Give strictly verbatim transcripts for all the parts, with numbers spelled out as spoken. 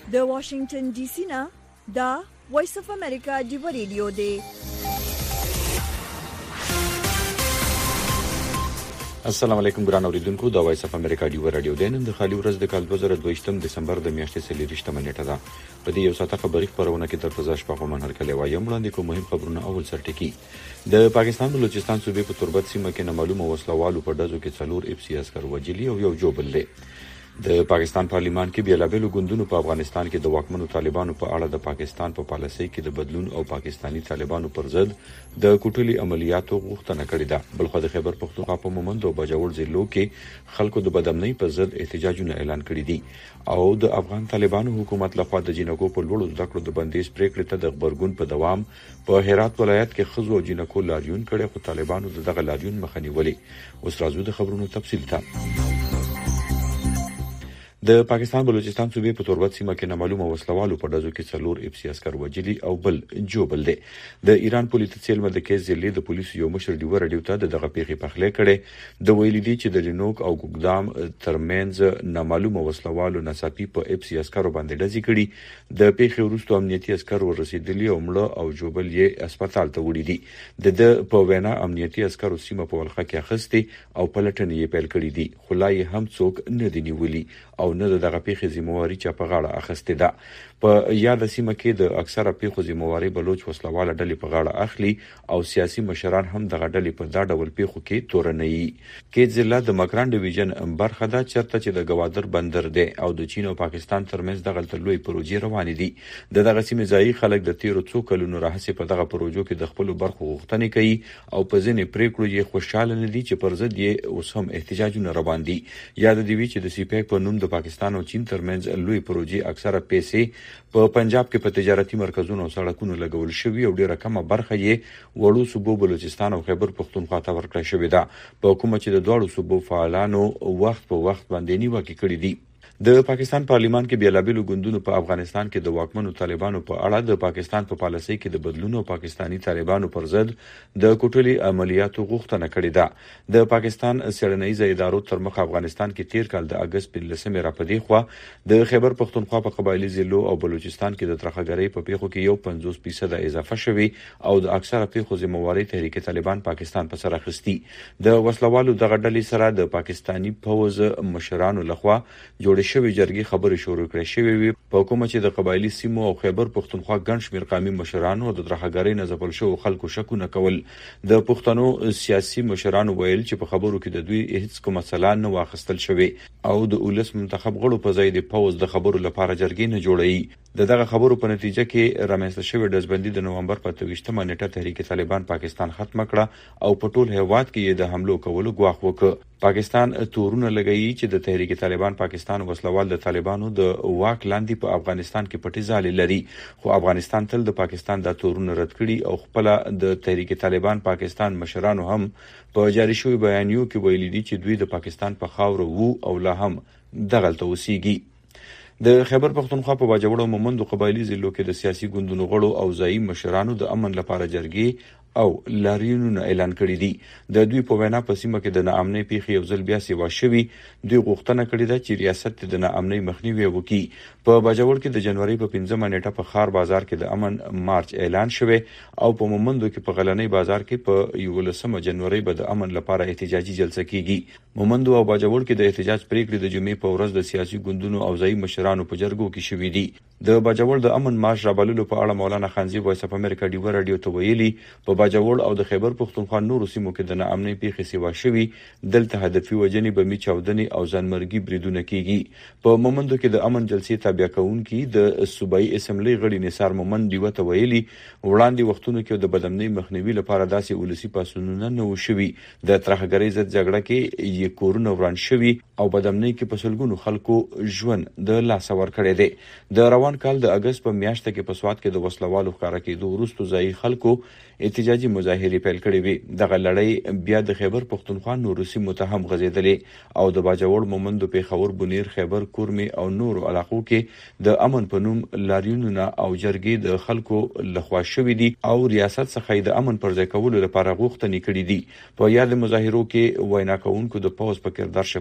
د واشنگټن ډي سي نه دا وایس اف امریکا دی ریډیو دی. السلام علیکم ګران اوریدونکو، دا وایس اف امریکا دی ریډیو دی. نن د خالي ورځ د کال دوه زره دوه دسمبر د میاشتې څلورویشتمه نیټه ده. په دې یو ساعته خبري خبرونه کې تر تازه شپه کومه هرکله وایم وړاندې کوم مهم خبرونه. اول سرټکی د پاکستان بلوچستان صوبې په تربت سیمه کې نامعلومه وسلوالو په ډزو کې څلور اف سی عسكر وژلي او یو جوبل دی. د پاکستان پارلیمان کې بیلابېلو ګوندونو په افغانستان کې د واکمنو طالبانو په اړه د پاکستان په پالیسۍ کې د بدلون او پاکستانی طالبانو پر ضد د کوټلي عملیاتو غوښتنه کړې ده. بلخو د خیبر پختونخوا په مومند او باجوړ ضلعو کې خلکو د بدامنۍ په ضد احتجاجونه اعلان کړي دي او د افغان طالبانو حکومت لخوا د جنکو په لوړو زده کړو د بندیز پریکړې ته د خبرګون په دوام په هرات ولایت کې خزو او جنکو لاریون کړي، خو طالبانو دغه لاریون مخه نیولې. اوس راځو د خبرونو تفصیل ته. د پاکستان بلوچستان صوبې په تربت سیمه کې نامعلومه وسلوالو په ډزو کې څلور اف سی عسكر وژلي او بل جوبل دی. د ایران پولیس سیل مدکې ضلع د پولیسو یو مشر دی ورډیو ته دغه پیښې پخلې کړي. د ویلي دی چې د لینوک او ګوګدام ترمنځ نامعلومه وسلوالو ناڅاپي په اف سی عسكرو باندې ډزې کړي. د پیښې وروسته امنیتي عسكر ورسېدلي او مړه او جوبل یې هسپتال ته وړي دي. د په وینا امنیتي عسكرو سیمه په ولخه کې اخستې او پلټنې یې پیل کړې دي، خو لا یې هم څوک نه دی نیولي او نه دغه پیښې ذمہواری چا په غاړه اخیسته ده. په یاد سیمه کې د اکثره پیښو ذمہواری بلوچ وسلواله ډلې په غاړه اخلي او سیاسي مشران هم دغه ډلې په دا ډول پیښو کې تورنوي. کې ضلع د مکران ډیویژن برخه ده چرته چې د گوادر بندر دی او د چین او پاکستان ترمنځ دغه لوی پروژې روانې دي. د دغه سیمې ځایي خلک د تیرو څو کلونو راهیسې په دغه پروژو کې د خپل برخو غوښتنې کوي او په ځینې پریکړو یې خوشاله نه دي چې پر ضد یې اوس هم احتجاجونه روان دي. یاد دی چې د سی پیک په نوم د پاکستان او چین ترمنځ لوی پروژې اکثره پیسې په پنجاب کې په تجارتي مرکزونو او سړکونو لګول شوی او ډیره کمه برخه یې وړو صوبو بلوچستان او خیبر پختونخوا ته ورکړل شوې ده، په کومه چې د دوړو صوبو فعالانو وخت په وخت باندې نیوکه کړې دي. د پاکستان پارلیمان کې بیلابېلو ګوندونو په افغانستان کې د واکمنو طالبانو په اړه د پاکستان په پالیسۍ کې د بدلون او پاکستانی طالبانو پر ضد د کوټلي عملیاتو غوښتنه کړې ده. د پاکستان څېړنیزه ادارو تر مخ افغانستان کې تیر کال د اگست په لسمه را پدې خو د خیبر پختونخوا په قبایلی ضلعو او بلوچستان کې د ترخګرۍ په پیښو کې یو پنځوس فیصد اضافه شوی او د اکثره پیښو ذمہواری تحریک طالبان پاکستان په سر اخیستی. د وسلوالو دغه ډلې سره د پاکستانی پوز مشرانو لخوا جوړ شوی جرګې خبرې شروع کړې شوې وي، په کومه چې د قبایلی سیمو او خیبر پختونخوا ګڼ شمېر قومي مشرانو د ترخګرۍ نه ځپل شوو خلکو شکونه کول. د پښتنو سیاسي مشرانو ویل چې په خبرو کې د دوی هیڅ کومه مسله نه واخیستل شوې او د ولس منتخب غړو په ځای د پوز د خبرو لپاره جرګې نه جوړوي. د دغه خبرو په نتیجه کې رامنځته شوې ډزبندي د نومبر په اته ویشتمه نیټه تحریک طالبان پاکستان ختم کړه او په ټول هیواد کې د حملو کولو غواخ وکړ. پاکستان تورونه لګایي چې د تحریک طالبان پاکستان وسلوال د طالبانو د واک لاندې په افغانستان کې پټي ځالې لري، خو افغانستان تل د پاکستان د تورونه رد کړي او خپل د تحریک طالبان پاکستان مشرانو هم په جاري شوی بیانیو کې ویلي دي چې دوی د پاکستان په خاور وو او لا هم دغلته اوسېږي. د خیبر پختونخوا په باجوړ او مومند قبایلی ضلعو کې د سیاسي ګوندونو غړو او ځایي مشرانو د امن لپاره جرګې او لاریونونه اعلان کړي دي. د دوی په وینا په سیمه کې د ناامنۍ پیښې یو ځل بیا سیوا شوي. دوی غوښتنه کړې ده چې ریاست د ناامنۍ مخنیوي وکړي. په باجوړ کې د جنوري په پنځمه نیټه په خار بازار کې د امن مارچ اعلان شوی او په مومندو کې په غلنۍ بازار کې په یولسمه جنوري به د امن لپاره احتجاجي جلسه کیږي. مومندو او باجوړ کې د احتجاج پریکړې د جمعې په ورځ د سیاسي ګوندونو او ځایي مشرانو په جرګو کې شوې دي. د باجوړ د امن مارچ رابللو په اړه مولانا خانزي وایس اف امریکا دی ورډیو ته ویلي په باجوړ او د خیبر پختونخوا نورو سیمو کې د ناامنۍ پیښې سیوا شوي. دلته هدفي وجنې بمي چاودنې او ځانمرګي بریدونه کیږي. په مومندو کې د امن جلسې تابع کوونکي د صوبایي اسمبلی غړي نثار مومند دی وته ویلي وړاندې وختونو کې د بدامنۍ مخنیوي لپاره داسې ولسی پاسونونه نه وشوي. د ترخګرۍ ضد جګړه کې یې کورونه وران شوي او بدامنۍ کې په سلګونو خلکو ژوند د لاس ور کړی دی. د روان کال د اگست په میاشت کې په سواد کې د وسلوالو ښکارا کېدو وروسته ځایي خلکو احتجاجي مظاهرې پیل کړې وي. دغه لړۍ بیا د خیبر پختونخوا نورو سیمو ته هم غځېدلې او د باجوړ مومند پیښور بنیر خیبر کورمي او نورو علاقو کې د امن په نوم لاریونونه او جرګې د خلکو لخوا شوې دي او ریاست څخه د امن پر ځای کولو لپاره غوښتنې کړې دي. په یاد مظاهرو کې وینا کوونکو د پوز په کردار شکونه څرګند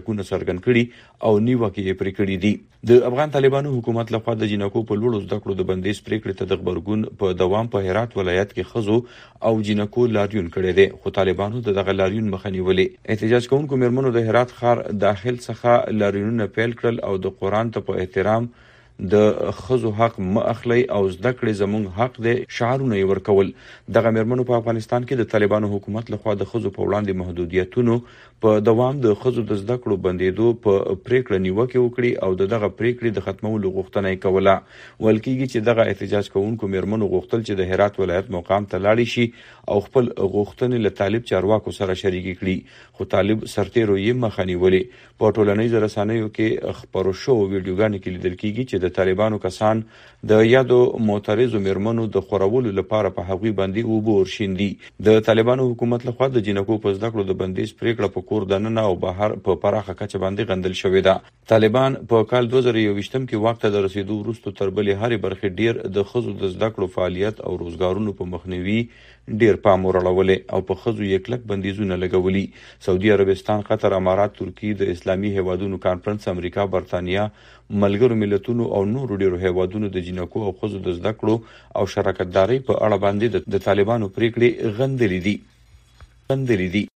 څرګند کړي او نیوکه یې پرې کړې دي. د افغان طالبانو حکومت لخوا د جنکو په لوړو زده کړو د بندیز پریکړې ته د خبرګون په دوام په هرات ولایت کې خزو او جنکو لاریون کړی دی، خو طالبانو د دغه لاریون مخه نیولې. احتجاج کوونکو میرمنو د هرات ښار داخل څخه لاریونونه پیل کړل او د قرآن ته په احترام د خزو حق م اخلي او زده کړې زموږ حق دی شعارونه یې ورکول. دغه میرمنو په افغانستان کې د طالبانو حکومت لخوا د خزو په وړاندې محدودیتونو په دوام د خزو د زده کړو بندیدو په پریکړه نیوکه وکړي او دغه پریکړې د ختمولو غوښتنه یې کوله. ویل کېږي چې دغه احتجاج کوونکو میرمنو غوښتل چې د هرات ولایت مقام ته لاړې شي او خپل غوښتنې له طالب چارواکو سره شریکې کړي، خو طالب سرتیرو یې مخه نیولې. په ټولنیزو رسنیو کې خپرو شوو ویډیوګانو کې لیدل کېږي چې د طالبانو کسان د یادو معترضو میرمنو د خورولو لپاره په هغوی باندې اوبه ورشیندي. د طالبانو حکومت لخوا د جنکو په زده کړو د بندیز پریکړه په کور دننه او بهر په پراخه کچه باندې غندل شوې ده. طالبان په کال دوه زره یوویشتم کې واک ته د رسیدو وروسته تر بلې هرې برخې ډیر د خزو د زده کړو فعالیت او روزګارونو په مخنیوي ډیر پام وراړولې او په خزو یې کلک بندیزونه لګولي. سعودي عربستان، قطر، امارات، ترکیه، د اسلامي هیوادونو کانفرنس، امریکا، برتانیا، ملګرو ملتونو او نورو ډیرو هیوادونو د جنکو او خزو د زده کړو او شراکتدارۍ په اړه باندې د طالبانو پریکړې غندلې دي. غندلې دي.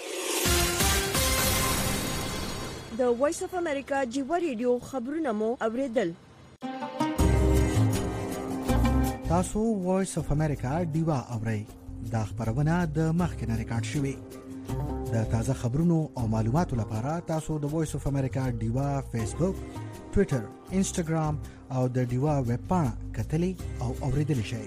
د وایس اف امریکا جیوا ریډیو خبرونه مو اوریدل. تاسو وایس اف امریکا ډیوا اورئ. دا خبرونه د مخکنه ریکارډ شوې. د تازه خبرونو او معلوماتو لپاره تاسو د وایس اف امریکا ډیوا فیسبوک، ټوئیټر، انسټاګرام او د ډیوا ویب پاڼه کتلی او اوریدلی شئ.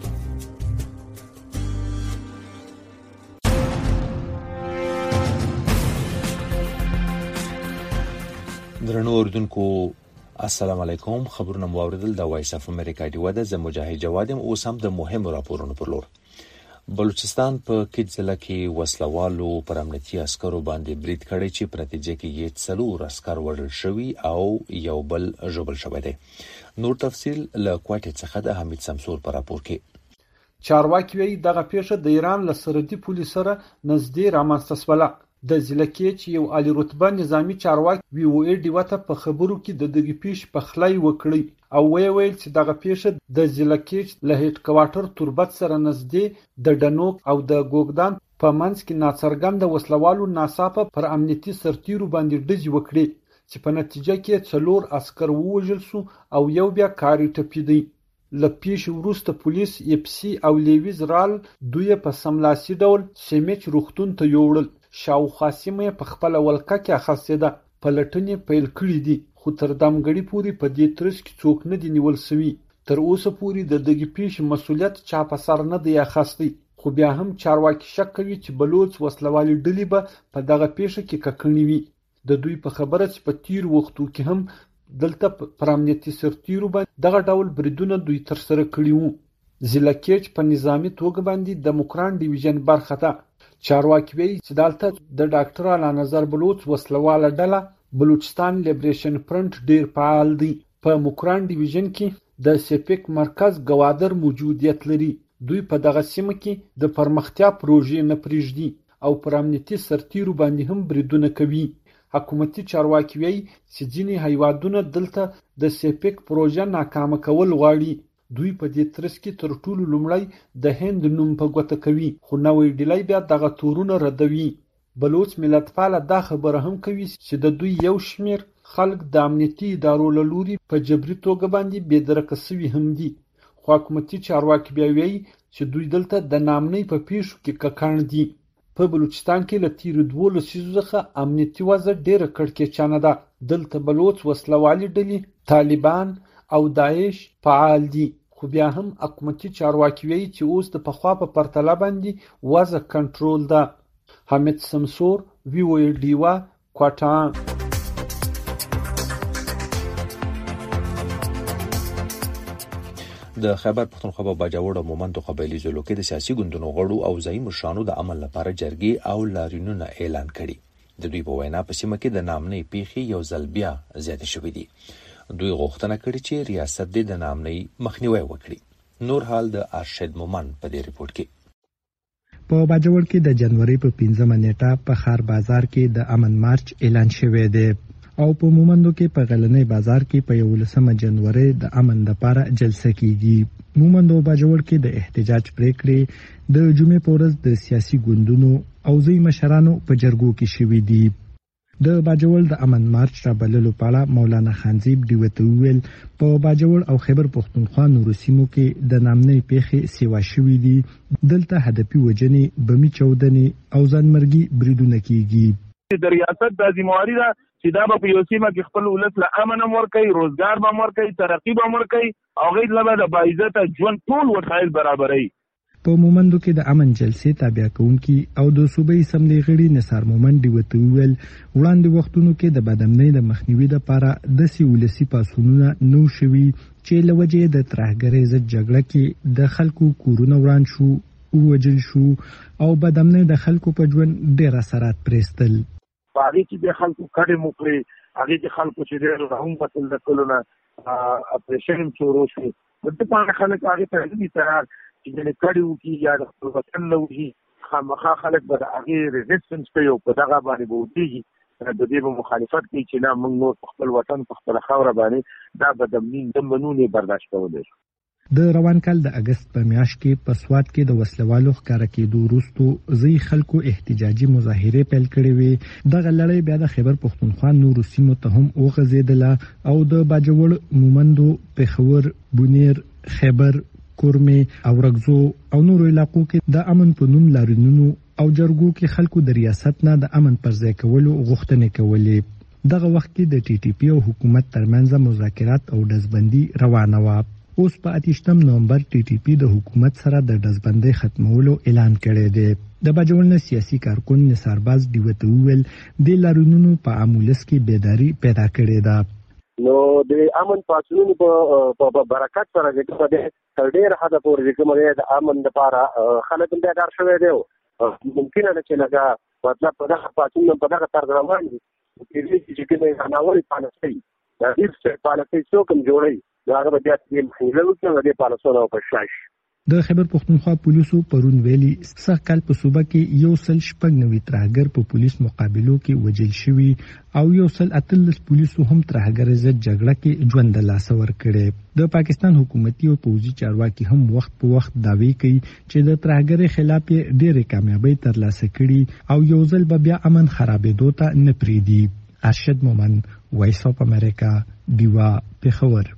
درنو اوریدونکو السلام علیکم. خبرونه مو اوریدل د وایس اف امریکا ډیوا د زه مجاهد جوادم. اوس هم د مهمو راپورونو پر لور. بلوچستان په کیټ ضلع کې وسلوالو پر امنیتي عسکرو باندې برید کړی چې په نتیجه کې یې څلور عسکر وژل شوي او یو بل ژوبل شوی دی. نور تفصیل له کوټې څخه د حمید سمسور په راپور کې. چارواکي وايي دغه پیښه د ایران له سرحدي پولې سره نږدې رامنځته شوله. د ضلع کې چې یو عالی رتبه نظامی چارواکي وی او ای ډیوا ته په خبرو کې د دغه پیښې په خلای وکړي او وی ویل چې دغه پیښه د ضلع کې له هډ کوارټر تربت سره نږدې د ډنوک او د ګوګدان په منځ کې ناڅرګند وسلوالو ناڅاپه پر امنیتي سرتیرو باندې ډزې وکړي چې په نتیجه کې څلور عسکر ووژل شو او یو بیا کاری ټپیدی. له پیښې وروسته پولیس اف سی او لیویز رال دوی په سملاسي ډول سیمچ روغتون ته یوړل. شاوخوا سیمه په خپل ولکه کې اخیسته په لټنې پیل کړې دي، خو تر دمګړي پورې په دې ترڅ کې څوک نه دي نیول شوي. تر اوسه پورې د دغه پیښې مسولیت چا په سر نه دی اخیستی، خو بیا هم چارواکي شک کوي چې بلوچ وسلوالي ډلې به په دغه پیښه کې ککړې وي. د دوی په خبره چې په تیر وختو کې هم دلته پر امنیتي سرتیرو باندې دغه ډول بریدونه دوی ترسره کړي وو. ضلع کې په نظامي توګه باندې د مکران ډیویژن برخه ده. چارواکي وايي چې دلته د ډاکټر اعلی نظر بلوچ وسلواله ډله بلوچستان لیبریشن فرنٹ ډیر فعال دی. په مکران ډیویژن کې د سپیک مرکز گوادر موجودیت لري. دوی په دغه سیمه کې د پرمختیا پروژې نه پریږدي او پر امنیتي سرتیرو باندې هم بریدونه کوي. حکومتي چارواکي وايي چې ځینې هیوادونه دلته د سپیک پروژه ناکامه کول غواړي. دوی په دې ترڅ کې تر ټولو لومړی د هند نوم په ګوته کوي، خو نوې ډلې بیا دغه تورونه ردوي. بلوچ ملتپاله دا خبره هم کوي چې د دوی یو شمیر خلک د امنیتي ادارو له لوري په جبري توګه باندې بېدرکه سوي هم دي. خو حکومتي چارواکي بیا وایي چې دوی دلته د نامنۍ په پیښو کې ککړ دي. په بلوچستان کې له تیرو دوو لسیزو څخه امنیتي وضع ډېره کړکېچنه ده. دلته بلوچ وسلوالي ډلې، طالبان او داعش فعال دي، خو بیا هم حکومتي چارواکي وايي چې اوس د پخوا په پرتله باندې وضع کنټرول ده. حمید سمسور، وی او ای ډیوا، کوټه. د خیبر پښتونخوا په باجوړ او مومند قبایلی ضلعو کې د سیاسي ګوندونو غړو او ځایي مشرانو د عمل لپاره جرګې او لاریونونه اعلان کړي. د دوی په وینا په سیمه کې د نامنۍ پیښې یو ځل بیا زیاتې شوې دي. دوی غوښتنه کړې چې ریاست دې د نامنۍ مخنیوی وکړي. نور حال د ارشد مومن په دې ریپورت کې. په باجوړ کې د جنوري په پنځمه نیټه په خار بازار کې د امن مارچ اعلان شوی دی. او په مومندو کې په غلنۍ بازار کې په یولسمه جنوري د امن لپاره جلسه کیږي. مومندو باجوړ کې د احتجاج پریکړې د جمعې په ورځ د سیاسي ګوندونو او ځای مشرانو په جرګو کې شوې دي. د باجوړ د امن مارچ را بللو په اړه مولانا خانزیب دیوته ویل په باجوړ او خیبر پښتونخوا نورو سیمو کې د نامنې پیښې سیوا شوې دي. دلته هدفي وجنې بمی چودنې او ځانمرګي بریدونه کیږي. د ریاست د ذمہواری ده چې دا په یو سیمه کې خپل ولس له امن امر کوي، روزګار به امر کوي، ترقی به امر کوي او غیر لبا د باعزت ژوند ټول وسایل برابرۍ. په مومندو کې د امن جلسې تابع کوونکي او د صوبې اسمبلی غړي نثار مومند دیوته ویل وړاندې وختونو کې د بدامنۍ د مخنیوي لپاره د سیولسي پاسونونه نو شوي چې لوجې د ترهګرۍ ضد جګړه کې د خلکو کورونه وران شو او وجل شو او بدامنۍ د خلکو په ژوند ډېر اثرات پرېستل. باغی چې د خلکو کډې مخري هغه د خلکو چې ډېر راهم پتل د کلونه اپریشن شروع شو د په خلک هغه ته دې تر چې د کډیو کې یا د خپل وطن نو هي خامخا خلک به هغه ریزिस्टنس کوي او په دغه باندې بودیږي د دې مخالفت کوي چې نه موږ نور خپل وطن په خپل خاور باندې دا بدمنین د منونی برداشت کولای شو. د روان کال د اگست په میاشت کې په سواد کې د وسلوالو ښکارا کېدو وروسته ځای خلکو احتجاجي مظاهره پیل کړې وې. دغه لړۍ بیا د خیبر پښتونخوا نورو سیمو ته هم وغځېدله او د باجوړ، مومندو، پېښور، بونیر، خیبر، کورمې او رګزو او نورو علاقو کې د امن په نوم لارینونو او جرګو کې خلکو د ریاست نه د امن پر ځای کولو غوښتنې کولې. دغه وخت کې د ټي ټي پی او حکومت ترمنځ مذاکرات او دزبندي روانه وه. اوس په اتیشتم نومبر ټي ټي پی د حکومت سره د دزبندۍ ختمولو اعلان کړی دی. د باجوړ سیاسي کارکون نثار باز دیوته ویل د لارینونو په عامولس کې بیداری پیدا کړې ده. نو د امن پاتونو په برکت سره چې په ډېر حد پورې کومه د امن لپاره خلک هم بیدار شوي دي. ممکن نه چې لږه مطلب په دغه پاتونو په دغه طرز روان دي چې کومه ناوړي پالیسي د هیڅ پالیسي څوک هم جوړي دا به بیا د محلو کې د پالیسونو په شاش. د خیبر پښتونخوا پولیسو پرون ویلي سږ کال په صوبه کې یو سل شپږ نوي ترهګر په پولیس مقابلو کې وژل شوي او یو سل اتلس پولیسو هم ترهګر ضد جګړه کې ژوند له لاسه ورکړي. د پاکستان حکومتي او پوځي چارواکي هم وخت په وخت دعوی کوي چې د ترهګرۍ خلاف ډېرې کامیابۍ ترلاسه کړي او یو ځل به بیا امن خرابېدو ته نه پرېږدي. ارشد مومند، وایس اف امریکا، دیوا، پېښور.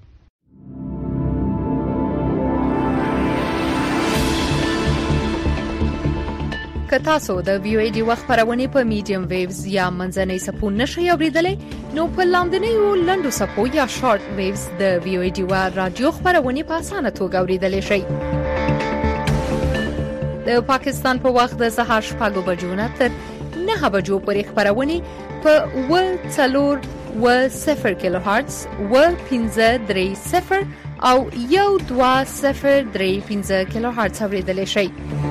که تاسو د وی او ای ډي وخت خبرونه په میډیم ویوز یا منځنۍ سپو نشئ اوریدلای نو په لاندنیو لندو سپو یا شارټ ویوز د وی او ای ډي وا رادیو خبرونه په اسانه توګه اوریدلای شئ. د پاکستان په وخت د سهار شپږ بجو نه تر نه بجو پورې خبرونه په ول څلور و صفر کیلو هرتز و پنځه درې صفر او یو دوه صفر درې پنځه کیلو هرتز اوریدلای شئ.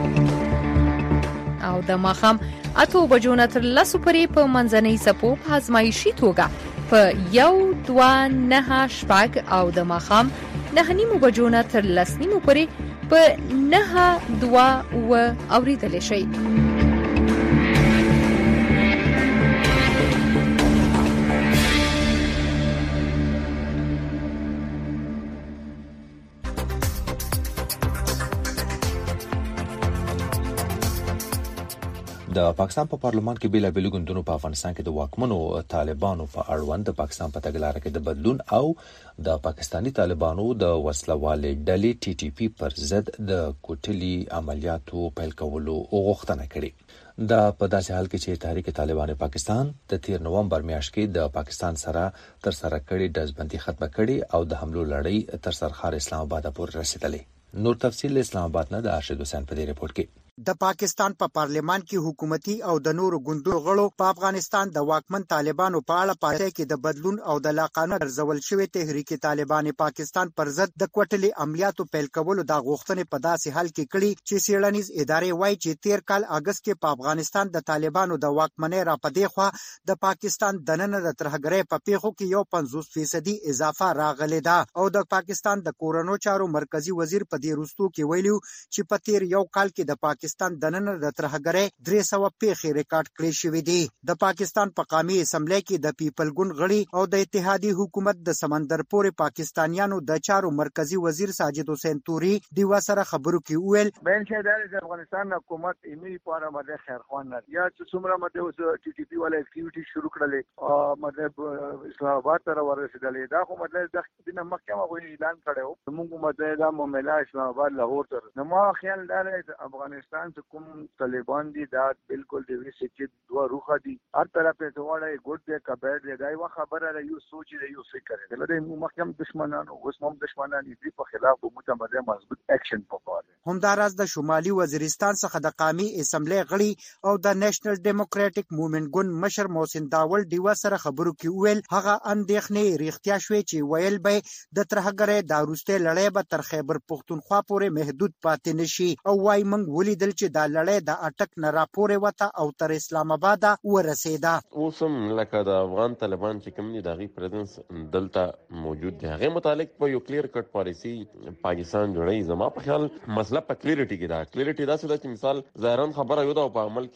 او د ماخام اتو بجو نه تر لسو پورې په منځنۍ سپو په ازمایشي توګه په یو دوه نه شپږ او د ماخام نه نیمو بجو نه تر لس نیمو پورې په نه دوه و اوریدلای شئ. د پاکستان په پارلمان کې بیلا بیل ګوندونو په افغانستان کې د واکمنو طالبانو په اړوند د پاکستان په تګلارې کې د بدلون او د پاکستانی طالبانو د وسلوالې ډلې ټي ټي پی پر ضد د کوټلي عملیاتو پیل کولو غوښتنه کړې. دا په داسې حال کې چې تحریک طالبان پاکستان د تیر نومبر میاشت کې د پاکستان سره تر سره کړي دزبندي ختمه کړي او د حملو لړۍ تر سرخار اسلام آباد پورې رسیدلې. نور تفصیل اسلام آباد نه د ارشد حسین په دې رپورت کې. د پاکستان په پا پارلیمان کې حکومتي او د نورو ګوندونو غړو په افغانستان د واکمن طالبانو په اړه پاتې کې د بدلون او د لاقانونه ارزول شوی تحریک طالبان پاکستان پر ضد د کوټلي عملیاتو پیل کولو د غوښتنې په داسې حال کې کړي چې سیړنیز ادارې وایي چې تیر کال اگست کې په افغانستان د طالبانو د واکمنۍ را پدې خوا د پاکستان د نن د ترهګرۍ په پیښو کې یو پنځوس فیصدي اضافه راغلې ده او د پاکستان د کورونو چارو مرکزی وزیر په دې وروستو کې ویلو چې په تیر یو کال کې د پاکستان پاکستان دننه د ترهګرۍ درې سوه پیښې ریکارډ کړې شوې دي. د پاکستان په قومي اسمبلی کې د پیپل ګوند غړي او د اتحادیې حکومت د سمندر پورې پاکستانیانو د چارو مرکزی وزیر ساجد حسین توري دیوا سره خبرو کې وویل بین شهدار د افغانستان حکومت ایمي لپاره مده خیر خوان نه یا چې څومره مده اوس ټي ټي پی ولا اکټیویټي شروع کړلې او مطلب اسلام آباد ته ورسېدلې دا خو مطلب د دینه محکمه غوښتنه اعلان کړو موږ مطلب دا معاملې اسلام آباد لاهور ته نو ما خیال دار افغانستان ته کوم طالبان دي دا بالکل د وی سچ دوه روخه دي هر طرف ته وړه ګډ دی کبیر دی دا یو خبره ده یو سوچ دی یو فکر دی د محکمه دشمنانو اوس هم دشمنان دي په خلاف متمدد مضبوط اکشن پکاره همداراز د شمالي وزیرستان څخه د قومي اسمبلی غړي او د نېشنل ډیموکراټک موومېنټ ګوند مشر محسن داول دیوا سره خبرو کې ویل هغه اندېښنې ریښتیا شوې چې ویل به د ترهګرۍ د وروستۍ لړۍ به تر خیبر پښتونخوا پورې محدود پاتې نشي او وايي موږ ولیدل چې دا لړۍ د اټک نه راپورې وته او تر اسلام آباد ورسېده. اوس هم لکه د افغان طالبان چې کوم دي د هغې پریزنس دلته موجود دی هغې متعلق په یو کلیر کټ پالیسي پاکستان جوړوي. زما په خیال مسله په کلیریټي کې ده. کلیریټي داسې ده چې مثال ظاهرا خبره یو ده او په عمل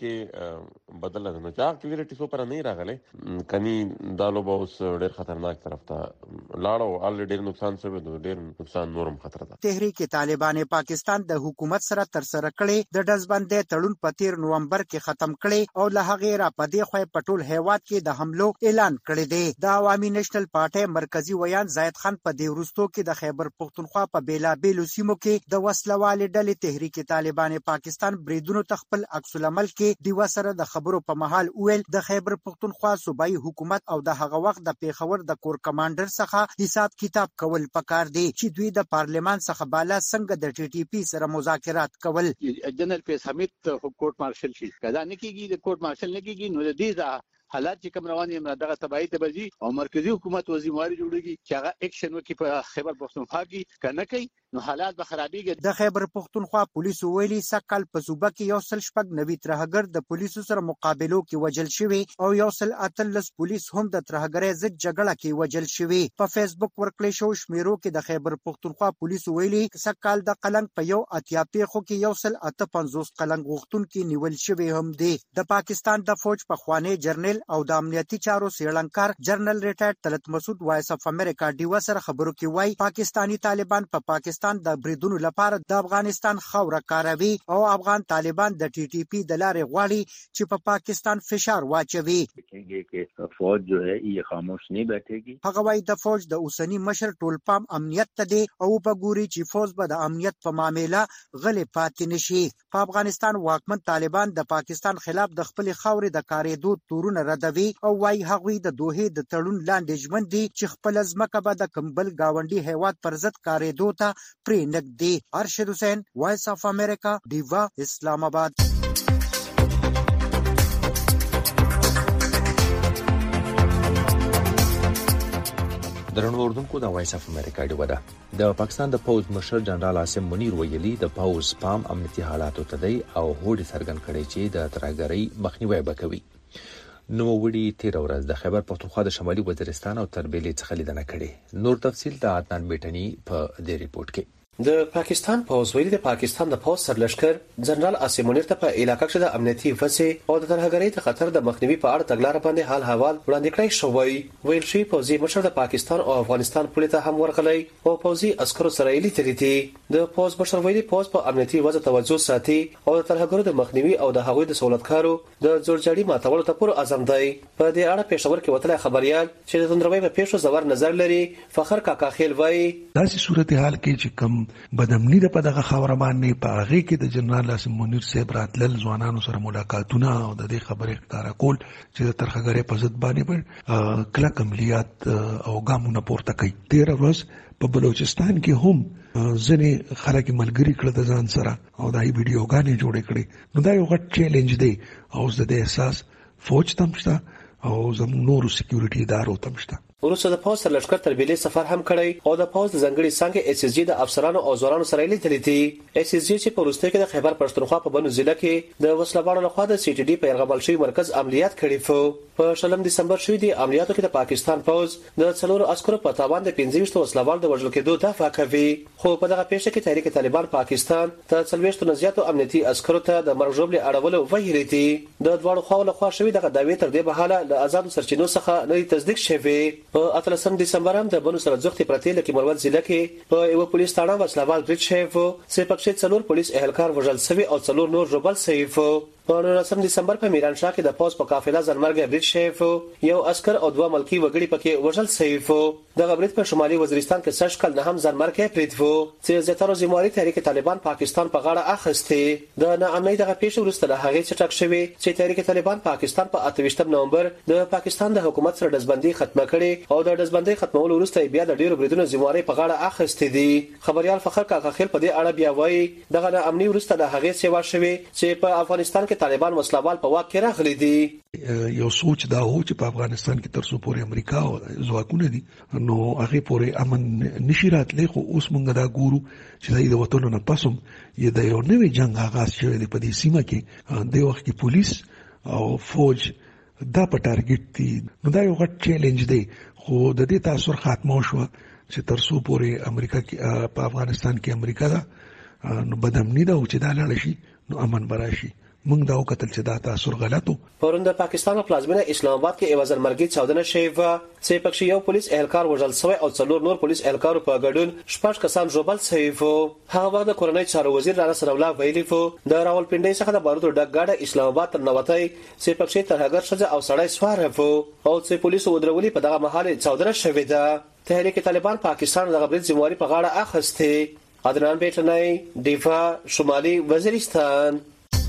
کې بدله ده نو چې هغه کلیریټي څو پره نه راغلی کني دا لوبه اوس ډېر خطرناک طرف ته لاړه او الریډي ډېر نقصان شوی دی ډېر نقصان نورم خطر ده. تحریک طالبان پاکستان د حکومت سره ترسره کړي د ډزبندۍ تړون په تیر نومبر کې ختم کړي او له هغې را په دې خوا په ټول هیواد کې د حملو اعلان کړی دی. د عوامي نېشنل پارټۍ مرکزی ویان زاید خان په دې وروستو کې د خیبر پښتونخوا په بیلابیلو سیمو کې د وسلوالې ډلې تحریک طالبان پاکستان بریدونو ته خپل عکس العمل کې دیوا سره د خبرو په محل ویل د خیبر پښتونخوا صوبایي حکومت او د هغه وخت د پیښور د کور کمانډر څخه حساب کتاب کول پکار دی چې دوی د پارلمان څخه بالا څنګه د ټي ټي پی سره مذاکرات کول. جنرال پیس حمید کورټ مارشل شي کدا نه کیږي د کورټ مارشل نه کیږي نو د دې حالات چې کوم روان دي دغه تبعی ته بځي او مرکزی حکومت وزیمواري جوړیږي چې هغه اکشن وکړي په خیبر پښتونخوا کې کنه کوي نو حالات به خرابېږي. د خیبر پښتونخوا پولیسو ویلي سکل په صوبه کې یو سل شپږ نوي ترهګر د پولیسو سره مقابلو کې وجل شوي او یو سل اتلس پولیس هم د ترهګرۍ ضد جګړه کې وجل شوي. په فیسبوک ورکړې شو شمیرو کې د خیبر پښتونخوا پولیسو ویلي سکل د قلنګ په یو اتیا پیښو کې یو سل اته پنځوس قلنګ غوښتونکي نیول شوي هم دي. د پاکستان د فوج په خوانی جرنیل او د امنیتي چارو سیړنکار جنرال ریټایرډ طلعت مسعود وایس اف امریکا ډیوا سره خبرو کې وایي پاکستانی طالبان په پا پاکستان د بریدونو لپاره د افغانستان خاوره کاروي او افغان طالبان د ټي ټي پی د لارې غواړي چې په پا پاکستان فشار واچوي. فوج جو ہے یہ خاموش نہیں بیٹھے گی. هغه وایي د فوج د اوسنی مشر ټول پام امنیت ته دی او په ګوري چې فوج به د امنیت په معاملې غلې پاتې نشي. په افغانستان واکمن طالبان د پاکستان خلاف د خپل خاورې د کاریدو تورونه ردوي او وايي هغوی د دوحې د تړون لاندې ژوند دي چې خپل ځمکه به د کمبل گاونډي هیواد پر ضد کاریدو ته پرې نږدي. ارشد حسین وایس اف امریکا دیوا اسلام آباد. درنو اردوونکو د وایس اف امریکا ډیوا ده. د پاکستان د پوز مشر جنرال عاصم منیر ویلي د پوز پام امنیتي حالاتو ته دی او هوډ څرګند کړي چې د ترهګرۍ مخنیوي وکوي. نو وړي تیر ورځ د خیبر پښتونخوا د شمالي وزیرستان او تربیلې څخه لیدنه کړې. نور تفصیل د عدنان میټنی په دې ریپورت کې. د پاکستان پوز ویلي د پاکستان د پوز سرلشکر جنرال عاصم منیر ته په علاقه کې د امنیتي وضع او د ترهګرۍ د خطر د مخنیوي په اړه تګلارې باندې حال حوال وړاندې کړی شوی. ویل شي پوزي مشر د پاکستان او افغانستان پولې ته هم ورغلی او پوزي عسکرو سره یې لیدلي دي. د پوز مشر ویلي پوز په امنیتي وضع توجه ساتي او د ترهګرو د مخنیوي او د هغوی د سہولتکارو د جوړجاړي ماتولو ته پوره عزم دی. په دې اړه پېښور کې وتلی خبريال چې د تندروي په پیښو زور نظر لري فخر کاکا خیل وایي داسې صورتحال کې چې کم بدامنی په دغه خبره باندې په هغه کې د جنرال عاصم منیر صاحب راتلل ځوانانو سره ملاقاتونه او د دې خبرې ښکارا کول چې د ترهګرۍ په ضد باندې کلک عملیات او ګامونه پورته کوي. تیر ورځ په بلوچستان کې هم ځنې خلک ملګری کړل د ځان سره او دای ویډیوګانې جوړې کړې. نو دا یو غټ چیلنج دی او د دې احساس فوج تم شته او زموږ نورو سکیورټي ادارو تم شته. وروسته د پوز سرلښکر تربیلي سفر هم کړی او د پوز د ځنګړي څنګه اس اس جی د افسرانو او ځوانانو سره لیدلې دي. اس اس جی چې په وروسته کې د خیبر پښتونخوا په بنو ضلع کې د وسلوالو لخوا د سی ټي ډي په یرغمل شوی مرکز عملیات کړی وو. په شلم دسمبر شوی دی عملیاتو کې د پاکستان پوز د څلورو عسکرو په تاوان د پنځه ویشت وسلوال د وژل کېدو دفاع کوي. خو په دغه پیښه کې تحریک طالبان پاکستان ته څلوېښت نه زیاتو امنیتي عسکرو ته د مرګ ژوبلې اړولو ویلي دي. د دواړو خواو لخوا شوی دغه دعوې تر دې مهاله له آزادو سرچینو څخه نه تصدیق شوی. په اتلسم دسمبر هم د بنو سره ځوختي پرتې لکه مروت ضلع کې په یو پولیس تاړه وسلوال برید شوی چې پکې څلور پولیس اهلکار وژل شوی او څلور نور ژوبل شوي وو. په نولسم دسمبر په میران شاه کې د پوز په قافله ځانمرګ برید شوی وو. یو عسكر او دوه ملکی وګړي پکې وژل شوي وو. دغه برید په شمالي وزیرستان کې سږ کال نه هم ځانمرګ برید وو چې زیاتره ذمہواري تحریک طالبان پاکستان په غاړه اخیستې. د ناامنۍ دغه پیښه وروسته له هغې چې ټاک شوی چې تحریک طالبان پاکستان په اته ویشتم نومبر د پاکستان د حکومت سره دزبندي ختمه کړي او د دزبندي ختمولو وروسته بیا د ډیرو بریدونو ذمہواري په غاړه اخیستې دي. خبريال فخر کاکا خیل په دې اړه بیا وایي دغه ناامنۍ وروسته له هغې سیوا شوی چې په افغانستان کې طالبان وسلوال په واک کې راغلي دي. یو سوچ دا و چې په افغانستان کې تر څو پورې امریکا او ځواکونه دي نو هغه پورې امن نشي راتلی. خو اوس موږ دا ګورو چې د وطن نه پسوم یی د یو نوې جنگ آغاز شوی دی په دې سیمه کې. د وخت کې پولیس او فوج دا په ټارګټ دي. نو دا یو غټ چیلنج دی. خو د دې تاثیر خاتمه شو چې تر څو پورې امریکا کې په افغانستان کې امریکا دا نو بدامنی دا چې دا لاړ شي نو امن براشي. موږ دا وکتل چې دا تاثیر غلطو. پرون د پاکستان په پلازمینه اسلام آباد کې ایواز المرګي چاودنه شوی و چې پکې یو پولیس اهلکار وژل شوی او څلور نور پولیس اهلکارو په ګډون شپږ کسان ژوبل شوي وو. هغه وخت د کورنۍ چارو وزیر رانا سرولا ویلي وو د راولپنډۍ څخه د بارودو ډک ګاډه اسلام آباد ته نوتای چې پکې ترهګر ښځه او سړی سوار وو او چې پولیسو ودرولي په دغه مهال چاودنه شوې ده. تحریک طالبان پاکستان دغه برید ذمہواري په غاړه اخیستې. عدنان بیٹنای دیفا شمالي وزیرستان.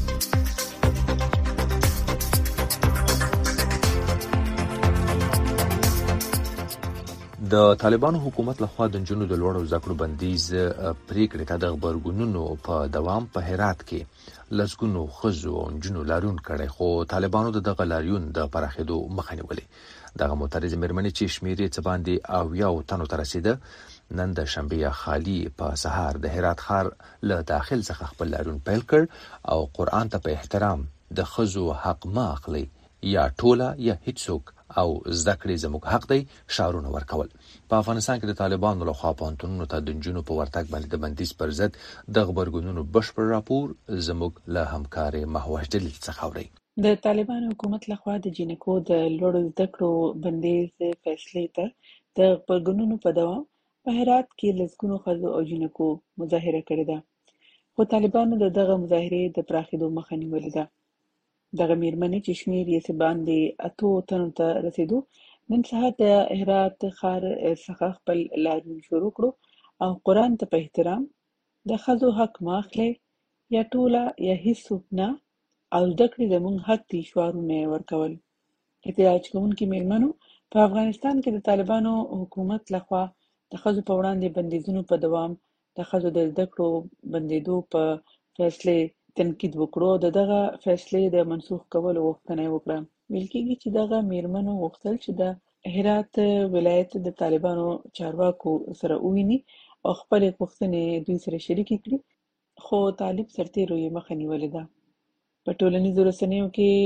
د طالبانو حکومت لخوا د جنونو د لوړو ذکر بندیز پریکړه ته د خبرګونونو په دوام په هرات کې لسګونو خزو او جنونو لارون کړي. خو طالبانو د دغه لاریون د پراخېدو مخه نیولې. دغه معترض مېرمنې چې شمیرې څه باندې او یو تنو تر رسیده نن د شنبه خالی په سهار د هرات ښار له داخل څخه خپل لارون پیل کړ او قرآن ته په احترام د خزو حق ما اخلي یا ټوله یا هیڅوک او زدکړې زموږ حق دی شعارونه ورکول. په افغانستان کې د طالبانو لخوا پوهنتونونو ته د نجونو په ورتګ باندې د بندیز پر ضد د خبرګونونو بشپړ راپور زموږ له همکارې مهوش دلیل څخه اوري. د طالبانو حکومت لخوا د جنکو د لوړو زده کړو بندیز فیصلې ته د خبرګونونو په دوام په هرات کې لسګونو ښځو او جنکو مظاهره کړې ده. خو طالبانو د دغه مظاهرې د پراخېدو مخه نیولې ده. دغه مېرمنې چې شمېر یې څه باندې اتو تنو ته رسېدو نن سهار د هرات ښار څخه خپل لارون شروع کړو او قرآن ته په احترام د ښځو حق مه اخلئ یا ټوله یا هیڅوک نه او زده کړې زموږ حق دي شعارونه یې ورکول. احتجاج کوونکي مېرمنو په افغانستان کې د طالبانو حکومت لخوا د ښځو په وړاندې بندیزونو په دوام د ښځو د زده کړو بندېدو په فیصلې تنقید وکړو. د دغه فیصلې د منسوخ کولو غوښتنه یې وکړه. ویل کېږي چې دغه مېرمنو غوښتل چې د هرات ولایت د طالبانو چارواکو سره وویني او خپلې غوښتنې دوی سره شریکې کړي. خو طالب سرتېرو یې مخه نیولې ده. په ټولنیزو رسنیو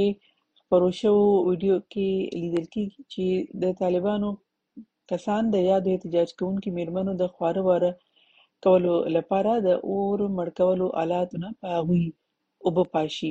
کې خپرو شوو ویډیو کې لیدل کېږي چې د طالبانو کسان د یادو احتجاج کوونکي مېرمنو د خواره واره کولو لپاره د اور مړ کولو آلاتو نه په هغوی اوبه پاشي.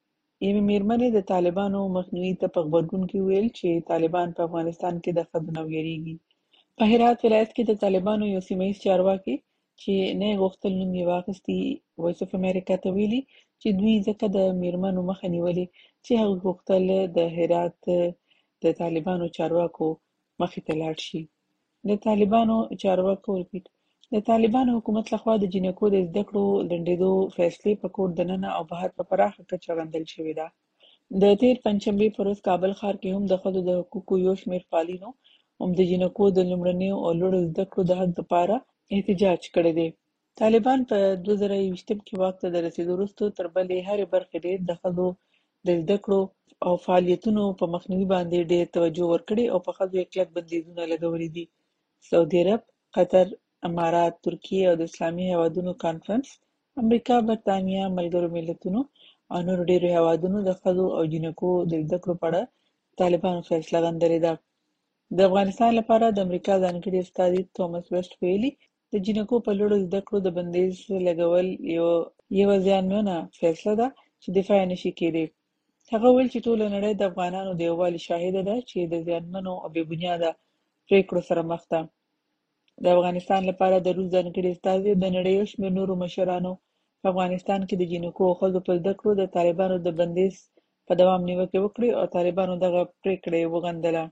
یوې مېرمنې د طالبانو مخنیوي ته په غبرګون کې ویل چې طالبان په افغانستان کې د ښځو نه ویریږي. په هرات ولایت کې د طالبانو یو سیمه ییز چارواکي چې نه غوښتل نوم یې واخیستي وایس اف امریکا ته ویلي چې دوی ځکه د مېرمنو مخه نیولې چې هغوی غوښتل د هرات د طالبانو چارواکو مخې ته لاړ شي. د طالبانو چارواکو رپیټ د طالبانو حکومت لخوا د جنکو د زده کړو لنډېدو فیصلې په کور دننه او بهر په پراخه کچه غندل شوې ده. د تېر پنجشنبې په ورځ کابل ښار کې هم د ښځو د حقوقو یو شمېر فعالینو هم د جنکو د لومړنیو او لوړو زده کړو د حق لپاره احتجاج کړی دی. طالبان په دوه زره یوویشتم کې واک ته د رسېدو وروسته تر بلې هرې برخې ډېر د ښځو د زده کړو او فعالیتونو په مخنیوي باندې ډېر توجه ورکړي او په ښځو یې کلک بندیزونه لګولي دي. سعودي عرب، قطر، امارات، ترکیه او د اسلامي هیوادونو کانفرنس، امریکا، برطانیه، ملګرو ملتونو او نور ډېرو هیوادونو د ښځو او جنکو د زده کړو په اړه طالبانو فیصله غندلې ده. د افغانستان لپاره د امریکا ځانګړي استازي توماس ویسټ ویلي د جنکو په لوړو زده کړو د بندیز لګول یو یو زیانمنه فیصله ده چې دفاع نشي کېدی. هغه ویل چې ټوله نړۍ د افغانانو د یووالي شاهده ده چې د زیانمنو او بې بنیاده پریکړو سره مخ ده. د افغانستان لپاره د روس ځانګړي استازي د نړۍ یو شمېر نورو مشرانو په افغانستان کې د جنکو او ښځو په زده کړو د طالبانو د بندیز په دوام نیوکه وکړي او طالبانو دغه پریکړه وغندله.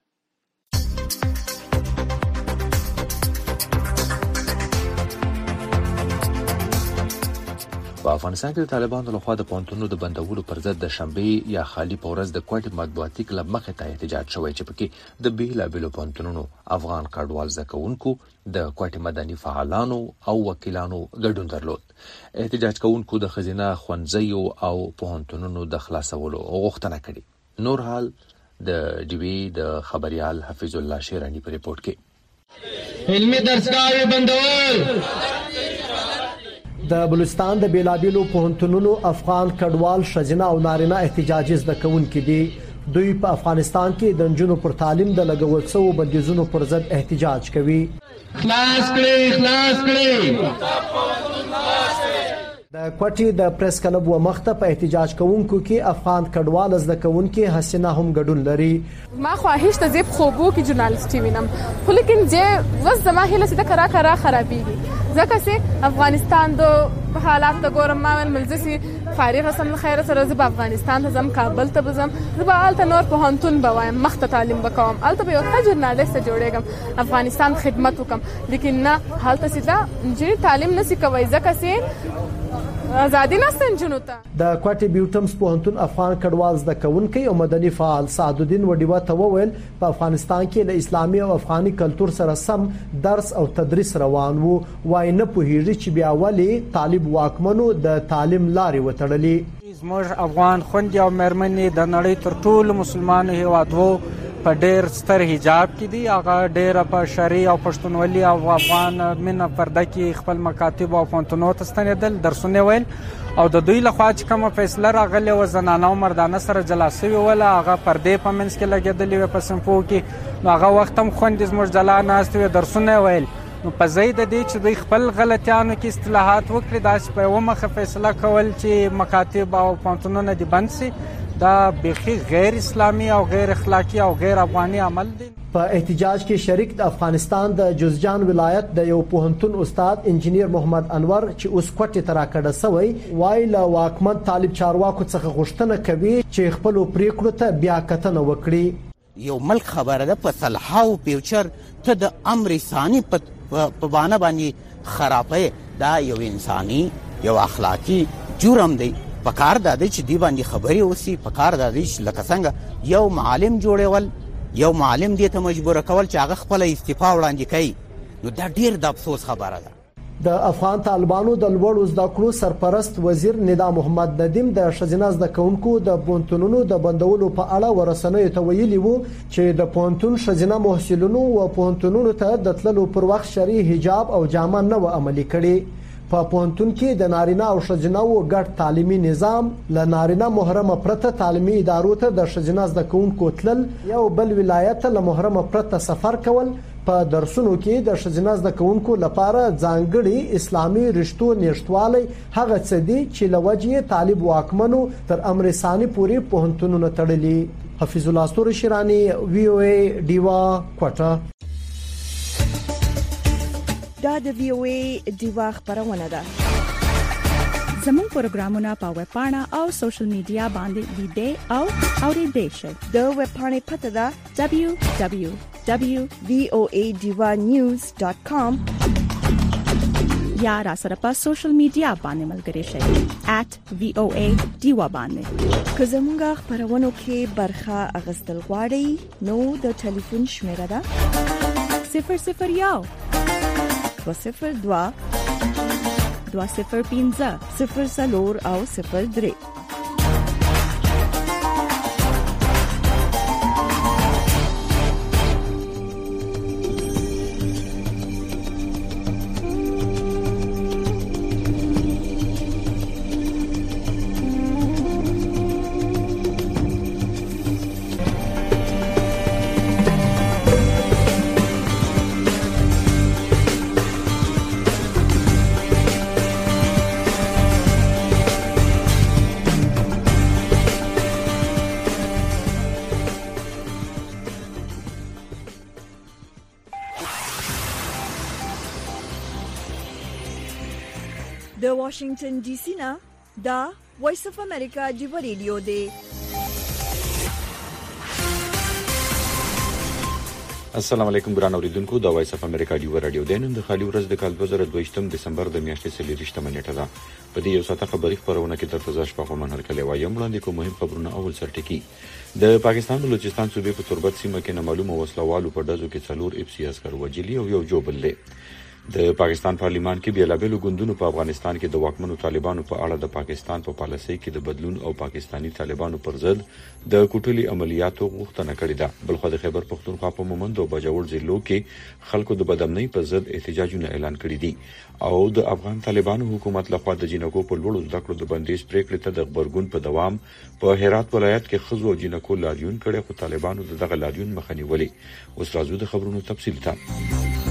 په افغانستان کې د طالبانو لخوا د پونتونو د بندولو پر ضد د شنبې یا خالی په ورځ د کوټې مطبوعاتي کلب مخې ته احتجاج شوی چې پکې د بیلابیلو پونتونو افغان کډوال زده کوونکو د کوټې مدني فعالانو او وکیلانو ګډون درلود. احتجاج کوونکو د خزینه ښوونځیو او پوهنتونونو د خلاصولو غوښتنه کړې. نور حال د ډي وي د خبريال حفیظ الله شیرانی په ریپورت کې. علمي درسګاوې بندول. د بلوچستان د بیلابیلو پوهنتونونو افغان کډوال ښځینه او نارینه احتجاجي زده کوونکي دي. دوی په افغانستان کې د نجونو پر تعلیم د لګول شویو بندیزونو پر ضد احتجاج کوي. خلاص کړئ خلاص کړئ. د کوټې د پریس کلب و مخته په احتجاج کوونکو کې افغان کډوال زده کوونکي حسینه هم ګډون لري. ما خواهش ته زیب خوبو کې ژورنالیسټي وینم خو لیکن چې وس زما هله سده کرا کرا خرابېږي ځکه چې افغانستان د حالات د ګورم ما ملزسي فارغ سم خیر سره زب افغانستان ته زم کابل ته بزم زب آلته نور په هنتون بوایم مخته تعلیم وکوم آلته به یو ژورنالیست جوړېږم افغانستان خدمت وکم لیکن نه حالته سیده چې تعلیم نسی کوي ځکه چې ازادي نشته جنو ته. د کوټې بیوټمز پوهنتون افغان کډوال زده کوونکي او مدني فعال سعد الدین وډیوا ته وویل په افغانستان کې د اسلامي او افغاني کلچر سره سم درس او تدریس روان وو وای نه پوهیږي چې بیا ولې طالب واکمنو د تعلیم لارې وتړلې. زموږ افغان خوندې او مېرمنې د نړۍ تر ټولو مسلمانو هیوادو په ډېر ستر حجاب کې دي هغه ډېر په شرعي او پښتونولي او افغان مینه پرده کې خپل مکاتب او پونتونو ته ستنېدل درسونه ویل او د دوی لخوا چې کومه فیصله راغلې وه زنانه او مردانه سره جلا سوې وله هغه پردې په منځ کې لګېدلې وې په صنفو کې نو هغه وخت هم خوندې زموږ جلا ناستې وې درسونه ویل نو په ځای د دې چې دوی خپل غلطیانو کې اصلاحات وکړي داسې په یوه مخه فیصله کول چې مکاتب او پونتونونه دې بند سي دا بیخي غیر اسلامي او غیر اخلاقی او غیر افغاني عمل دی. په احتجاج کې شریک د افغانستان د جوزجان ولایت د یو پوهنتون استاد انجنیر محمد انور چې اوس کوټې ته راکړه سوی وای له واکمن طالب چارواکو څخه غوښتنه کوي چې خپل پریکړو ته بیا کتنه وکړي. یو ملک خبره ده په صلحاو پیوچر ته د امر ثانی په بانه باندې خرابې دا یو انساني یو اخلاقی جرم دی. پکار د دې چې دی باندې خبري اوسي پکار د دې چې لکه څنګه یو معلم جوړول یو معلم دې ته مجبور کول چې هغه خپل استعفا وړاندې کوي نو دا ډیر د افسوس خبره ده. د افغان طالبانو د لوړو زده کړو سرپرست وزیر ندا محمد ندیم د ښځینه زده کوونکو د پونتونونو د بندولو په اړه ورسنوي ته ویلي وو چې د پونتون ښځینه محصلینو او پونتونونو ته د تللو پر وخت شرعي حجاب او جامه نه و عملي کړي. په پونتون کې د نارینه او ښځینه او ګډ تعلیمي نظام ل نارینه محرمه پرته تعلیمي ادارو ته د ښځینه زده کوونکو تلل یو بل ولایت له محرمه پرته سفر کول په درسونو کې د ښځینه زده کوونکو لپاره ځانګړي اسلامي رشتو نشټوالی هغه څه دي چې لوجه طالب واکمنو تر امر ثانی پورې پوهنتونونه تړلي. حفیظ الله استور شیرانی وی او ای ډیوا کوټه. دا د وی او ای ډیوا خبرونه ده. زموږ پروګرامونه په ویب پاڼه او سوشل میډیا باندې لیدئ او اورئ شئ. د ویب پاڼې پته ده دبليو دبليو دبليو دوت وی او ای ډیوا نیوز ډاٹ کام یا را سره په سوشل میډیا باندې ملګري شئ ایٹ وی او ای ډیوا باندې. که زموږ خبرونو کې برخه اغوستل غواړئ نو د ټلیفون شمیره ده صفر صفر یو دو صفر دوا دوا صفر پینځه صفر څلور او صفر درې. د واشنگټن ډي سي نه دا وایس اف امریکا دی ریډیو دی. السلام علیکم ګران اوریدونکو، دا وایس اف امریکا دی رادیو دی. نن د خالي ورځ د کال دوه زره دوه دسمبر د میاشتې څلورویشتمه نیټه ده. په دې یو ساعته خبري خبرونه کې تر فضا شپه کومه هرکلی وایم. وړاندې کوم مهم خبرونه. اول سرټکی د پاکستان بلوچستان صوبې په تربت سیمه کې نامعلومه وسلوالو په ډزو کې څلور اف سی عسكر وژلي او یو جوبل دی. د پاکستان پارلیمان کې بیلابېلو ګوندونو په افغانستان کې د واکمنو طالبانو په اړه د پاکستان په پالیسۍ کې د بدلون او پاکستانی طالبانو پر ضد د کوټلي عملیاتو غوښتنه کړې ده. بلخو د خیبر پښتونخوا په مومند او باجوړ ضلعو کې خلکو د بدامنۍ پر ضد احتجاجونه اعلان کړي دي او د افغان طالبانو حکومت لخوا د جنکو په لوړو زده کړو د بندیز پریکړې ته د خبرګون په دوام په هرات ولایت کې خزو او جنکو لاریون کړي، خو طالبانو دغه لاریون مخه نیولې. اوس راځو د خبرونو تفصیل ته.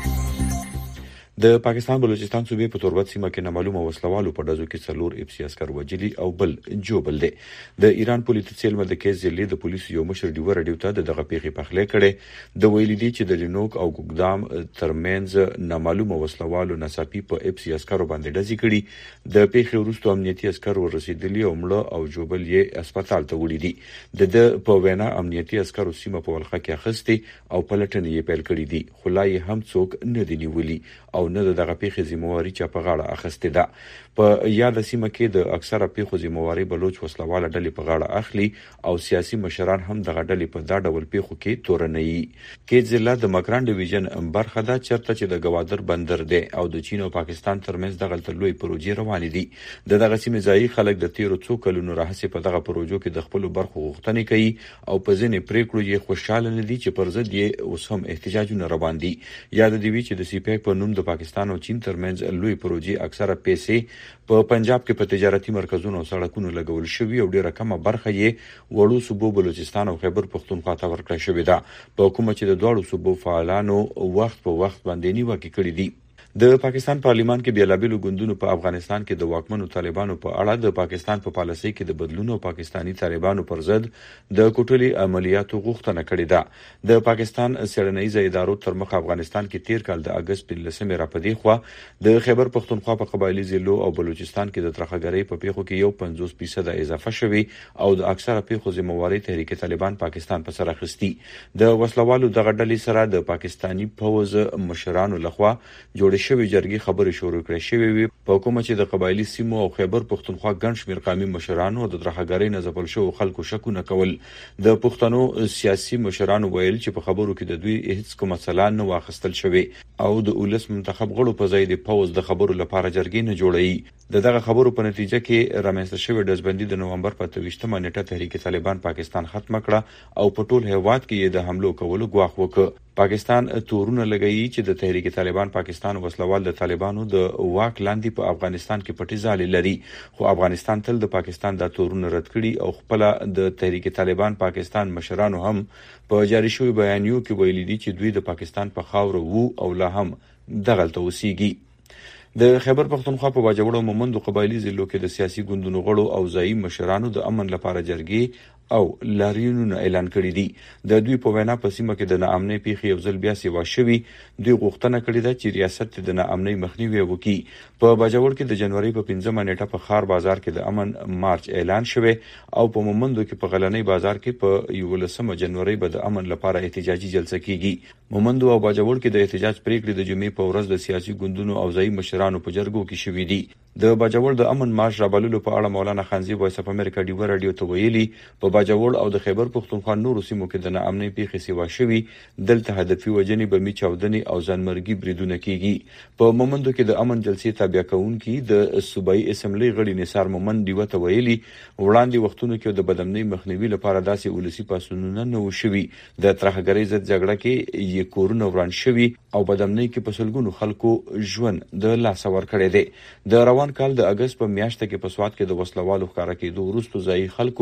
د پاکستان بلوچستان صوبې په تربت سیمه کې نامعلومه وسلوالو په ډزو کې څلور اف سی عسكر وژلي او بل جوبل دی. د ایران پولیټیسیل مدکې ضلع د پولیسو یو مشر ډیو رډیو ته دغه پیښې پخلی کړي. د ویلي دي چې د لینوک او ګوګدام ترمنځ نامعلومه وسلوالو ناڅاپي په اف سی عسكرو باندې ډزې کړي. د پیښې وروسته امنیتي عسكر ورسېدلي او مړه او جوبل یې هسپتال ته وړي دي. د په وینا امنیتي عسكرو سیمه په ولخه کې اخیستې او پلټنې یې پیل کړې دي، خو لا یې هم څوک نه دي نیولي او نه دغه پیښې ذمہواری چا په غاړه اخیستې ده. په یاد سیمه کې د اکثره پیښو ذمہواری بلوچ وسلواله ډلې په غاړه اخلي او سیاسي مشران هم دغه ډلې په دا ډول پیښو کې تورنوي. کې ضلع د مکران ډیویژن برخه ده چرته چې د گوادر بندر دی او د چین او پاکستان ترمنځ دغه لوی پروژې روانې دي. د دغه سیمې ځایي خلک د تیرو څو کلونو راهیسې په دغه پروژو کې د خپل برخو غوښتنې کوي او په ځینې پریکړو یې خوشاله نه دي چې پر ضد یې اوس هم احتجاجونه روان دي. یاد دی چې د سی پی په نوم د پاکستان او چین ترمنځ لوی پروژې اکثره پیسې په پنجاب کې په تجارتي مرکزونو او سړکونو لګول شوی او ډیره کمه برخه یې وړو صوبو بلوچستان او خیبر پښتونخوا ته ورکړل شوې ده، په کومه چې د دواړو صوبو فعالانو وخت په وخت باندې نیوکې کړې دي. د پاکستان پارلیمان کې بیلابېلو ګوندونو په افغانستان کې د واکمنو طالبانو په اړه د پاکستان په پالیسۍ کې د بدلون او پاکستانی طالبانو پر ضد د کوټلي عملیاتو غوښتنه کړې ده. د پاکستان څېړنیزو ادارو تر مخ افغانستان کې تیر کال د اگست پنځلسمې راپدې خوا د خیبر پښتونخوا په قبایلی ضلعو او بلوچستان کې د ترخګرۍ په پیښو کې یو پنځوس فیصد اضافه شوی او د اکثره پیښو ذمہواری تحریک طالبان پاکستان په سر اخیستی. د وسلوالو دغه ډلې سره د پاکستانی پوځ مشرانو لخوا جوړ شوی جرګې خبرې شروع کړې شوې وي، په کومه چې د قبایلی سیمو او خیبر پښتونخوا ګڼ شمېر قومي مشرانو د ترخګرۍ نه ځپل شوو خلکو شکونه کول. د پښتنو سیاسي مشرانو ویل چې په خبرو کې د دوی هیڅ کومه سلا نه واخیستل شوې او د ولس منتخب غړو په ځای د پوځ د خبرو لپاره جرګې نه جوړوي. د دغه خبرو په نتیجه کې رامنځته شوې ډزبندي د نومبر په اته ویشتمه نیټه تحریک طالبان پاکستان ختم کړه او په ټول هیواد کې د حملو کولو ګواښ وکړ. پاکستان تورونه لګئی چې د تحریک طالبان پاکستان وسلوال د طالبانو د واک لاندې په افغانستان کې پټي ځالې لري، خو افغانستان تل د پاکستان د تورونه رد کړي او خپل د تحریک طالبان پاکستان مشرانو هم په جاری شوی بیانیو کې ویلي دي چې دوی د پاکستان په خاور وو او لا هم دغلته اوسېږي. د خیبر پښتونخوا په باجوړ او مومند قبایلی ضلعو کې د سیاسي ګوندونو غړو او ځایي مشرانو د امن لپاره جرګې او لاریونونه اعلان کړي دي. د دوی په وینا په سیمه کې د ناامنۍ پیښې یو ځل بیا سیوا شوي. دوی غوښتنه کړې ده چې ریاست د ناامنۍ مخنیوی وکړي. په باجوړ کې د جنوري په پنځمه نیټه په خار بازار کې د امن مارچ اعلان شوی او په مومندو کې په غلنۍ بازار کې په یولسمه جنوري به د امن لپاره احتجاجي جلسه کیږي. مومندو او باجوړ کې د احتجاج پریکړې د جمعې په ورځ د سیاسي ګوندونو او ځایي مشرانو په جرګو کې شوې دي. د باجوړ د امن مارچ رابللو په اړه مولانا خانزي وایس اف امریکا ډیو رادیو ته ویلي په باجوړ او د خیبر پښتونخوا نورو سیمو کې د ناامنۍ پیښې سیوا شوي، دلته هدفي وجنې بمي چاودنې او ځانمرګي بریدونه کیږي. په مومندو کې د امن جلسې تابع کوونکي د صوبایي اسمبلی غړي نثار مومند ډیو ته ویلي وړاندې وختونو کې د بدامنۍ مخنیوي لپاره داسې ولسی پاسونونه نه وشوي. د ترخګرۍ ضد جګړه کې یې کورونه وران شوي او بدامنۍ کې په سلګونو خلکو ژوند د لاس ور کړی دی. د روان کال د اگست په میاشت کې په سواد کې د وسلوالو ښکارا کېدو وروسته ځایي خلکو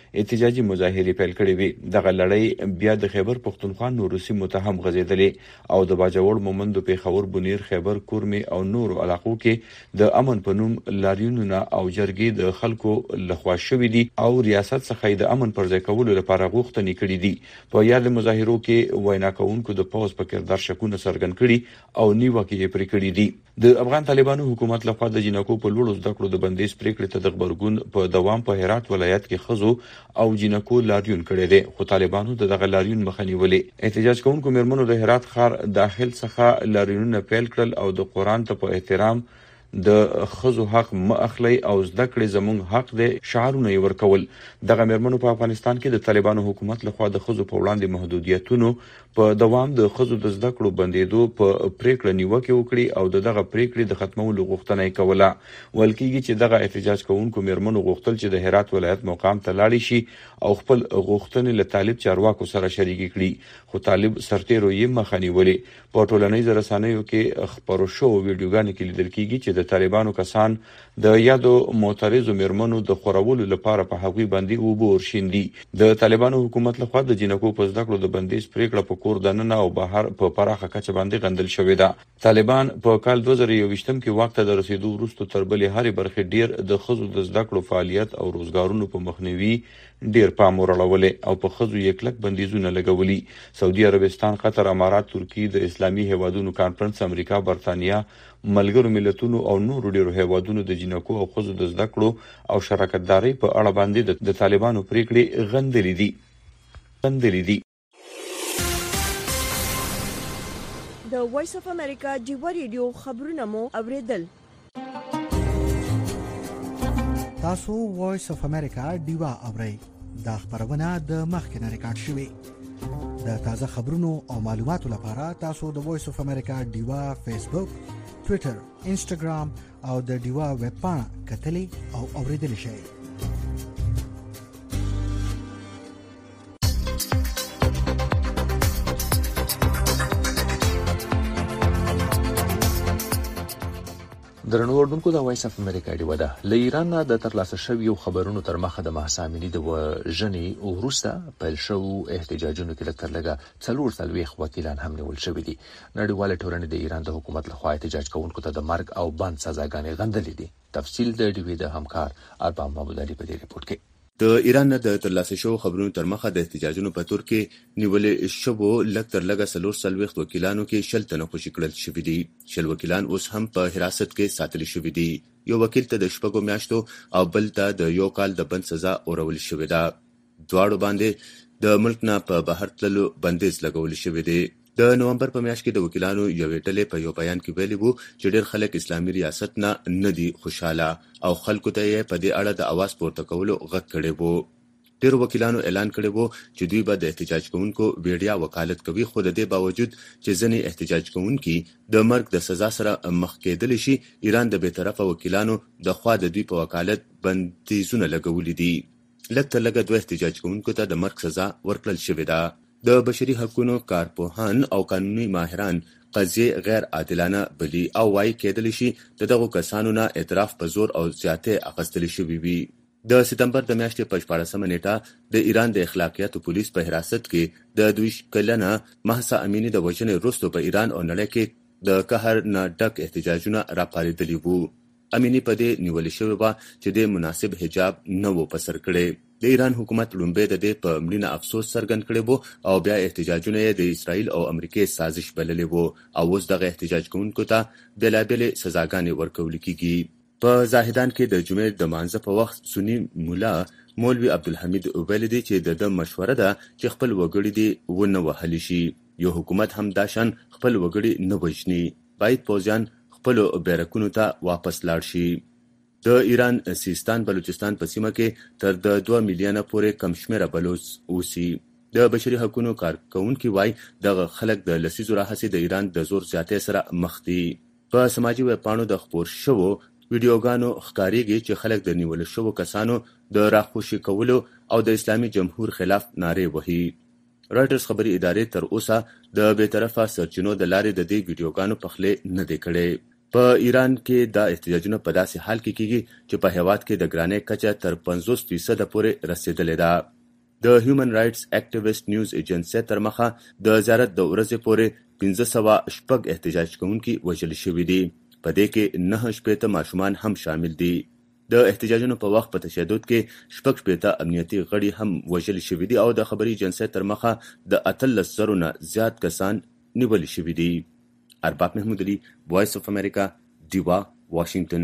احتجاجي مظاهرې پیل کړې وې. دغه لړۍ بیا د خیبر پختونخوا نورو سیمو ته هم غځېدلې او د باجوړ مومند پیښور بنیر خیبر کورمي او نورو علاقو کې د امن په نوم لاریونونه او جرګې د خلکو لخوا شوې دي او ریاست څخه د امن پر ځای کولو لپاره غوښتنې کړې دي. په یاد مظاهرو کې وینا کوونکو د پوز په کردار شکونه څرګند کړي او نیوکې یې پرې کړې دي. د افغان طالبانو حکومت لخوا د جنکو په لوړو زده کړو د بندیز پریکړې ته د خبرګون په دوام په هرات ولایت کې خزو او جنکو لاریون کړی دی، خو طالبانو د دغه لاریون مخه نیولې. احتجاج کوونکو میرمنو د هرات ښار داخل څخه لاریونونه پیل کړل او د قرآن ته په احترام د خزو حق م اخلي او زده کړې زموږ حق دی شعارونه یې ورکول. دغه میرمنو په افغانستان کې د طالبانو حکومت لخوا د خزو په وړاندې محدودیتونو په دوام د خزو د زده کړو بندیدو په پریکړه نیوکه وکړي او دغه پریکړې د ختمولو غوښتنه یې کوله. ویل کېږي چې دغه احتجاج کوونکو میرمنو غوښتل چې د هرات ولایت مقام ته لاړې شي او خپل غوښتنې له طالب چارواکو سره شریکې کړي، خو طالب سرتیرو یې مخه نیولې. په ټولنیزو رسنیو کې خپرو شوو ویډیوګانو کې لیدل کېږي چې د طالبانو کسان د یادو معترضو میرمنو د خورولو لپاره په هغوی باندې اوبه ورشیندي. د طالبانو حکومت لخوا د جنکو په زده کړو د بندیز پریکړه په کور دننه او بهر په پراخه کچه باندې غندل شوې ده. طالبان په کال دوه زره یوویشتم کې واک ته د رسیدو وروسته تر بلې هرې برخې ډیر د ښځو د زده کړو فعالیت او روزګارونو په مخنیوي ډیر پام وراړولی او په ښځو یې کلک بندیزونه لګولي. سعودي عربستان، قطر، امارات، ترکیې، د اسلامي هیوادونو کانفرنس، امریکا، برطانیه، ملګرو ملتونو او نورو ډیرو هیوادونو د جنکو او ښځو د زده کړو او شراکتدارۍ په اړه باندې د طالبانو پریکړې غندلې دي غندلې دي. د وایس اف امریکا ډیوا ریډیو خبرونه مو اوریدل. تاسو وایس اف امریکا ډیوا اورئ. دا خبرونه د مخکنه ریکارډ شوې. د تازه خبرونو او معلوماتو لپاره تاسو د وایس اف امریکا ډیوا فیسبوک، ټوئیټر، انسټاګرام او د ډیوا ویب پاڼه کتلی او اوریدلی شئ. درنو اوردونکو د وایس اف امریکا ډیوا ده. له ایران نه د ترلاسه شویو خبرونو تر مخه د مهسا امیني د وژنې وروسته پیل شوو احتجاجونو کې لږ تر لږه څلور څلوېښت وکیلان هم نیول شوي دي. نړیوالې ټولنې د ایران د حکومت لخوا احتجاج کوونکو ته د مرګ او بند سزاګانې غندلې دي. تفصیل د ډیوی د همکار ارباب محمود علي په دې رپورټ کې. د ایران نه د ترلاسه شوو خبرونو تر مخه د احتجاجونو په تور کې نیولې شوو لږ تر لږه څلور څلوېښت وکیلانو کې شل تنه خوشي کړل شوي دي. شل وکیلان اوس هم په حراست کې ساتل شوي دي. یو وکیل ته د شپږو میاشتو او بل ته د یو کال د بند سزا اورول شوې ده. دواړو باندې د ملک نه په بهر تللو بندیز لګول شوی دی. د نومبر په میاشت کې د وکیلانو یوې ډلې په یو بیان کې ویلي وو چې ډېر خلک اسلامي ریاست نه نه دي خوشاله او خلکو ته یې په دې اړه د اواز پورته کولو غږ کړی وو. ډېرو وکیلانو اعلان کړی وو چې دوی به د احتجاج کوونکو ویډیا وکالت کوي، خو د دې باوجود چې ځینې احتجاج کوونکي د مرګ د سزا سره مخ کېدلی شي، ایران د بې طرفه وکیلانو د خوا د دوی په وکالت بندیزونه لګولي دي. لږ تر لږه دوه احتجاج کوونکو ته د مرګ سزا ورکړل شوې ده. د بشري حقوقو کارپوهان او قانوني ماهران قضیه غیر عادلانه بلی او وايي کېدلی شي د دغو کسانو نه اعتراف په زور او زیاتې اخیستل شوی وي. د سپتمبر د میاشتې په شپاړسمه نیټه د ایران د اخلاقیاتو پولیس په حراست کې د دوه کلنه مهسا امیني د وژنې وروسته په ایران او نړۍ کې د قهر نه ډک احتجاجونه راپارېدلي وو. امیني په دې نیول شوې وه چې د مناسب حجاب نه و په سر کړی. د ایران حکومت لومړی د دې په مړینه افسوس څرګند کړی وو او بیا احتجاجونه یې د اسرائیل او امریکې سازش بللی وو او اوس دغه احتجاج کوونکو ته بېلابېلې سزاګانې ورکول کېږي. په زاهدان کې د جمعې د مانځه په وخت سني مولا مولوي عبدالحمید ویلي دی چې د ده مشوره ده چې خپل وګړي دې ونه وهلی شي. یو حکومت هم دا شان خپل وګړي نه وژني. باید پوځیان خپلو بیرکونو ته واپس لاړ شي. د ایران سیستان بلوچستان په سیمه کې تر د دوه میلیونه پورې کم شمېره بلوچ اوسي. د بشري حقوقو کارکوونکي وایي دغه خلک د لسیزو راهیسې د ایران د زور زیاتۍ سره مخ دي. په سماجي ویبپاڼو د خپور شوو ویډیوګانو ښکارېږي چې خلک د نیول شوو کسانو د راخوشي کولو او د اسلامي جمهور خلاف نارې وهي. رایټرز خبري ادارې تر اوسه د بې طرفه سرچینو د لارې د دې ویډیوګانو پخلی نه دی کړی. په ایران کې دا احتجاجونه په داسې حال کې کیږي چې په هیواد کې د ګرانۍ کچه تر پنځوس فیصد پورې رسیدلې ده. د هیومن رائټس اکټیویسټ نیوز ایجنسی تر مخه د زیارت د ورځې پورې پنځه سوه شپږ احتجاج کوونکي وژل شوي دي. په دې کې نهه شپېته ماشومان هم شامل دي. د احتجاجونو په وخت په تشدد کې شپږ شپېته امنیتي غړي هم وژل شوي دي او د خبري ایجنسی تر مخه د اتلس زرو نه زیات کسان نیول شوي دي. ارباب محمود علي، وایس اف امریکا، ډیوا، واشنگټن.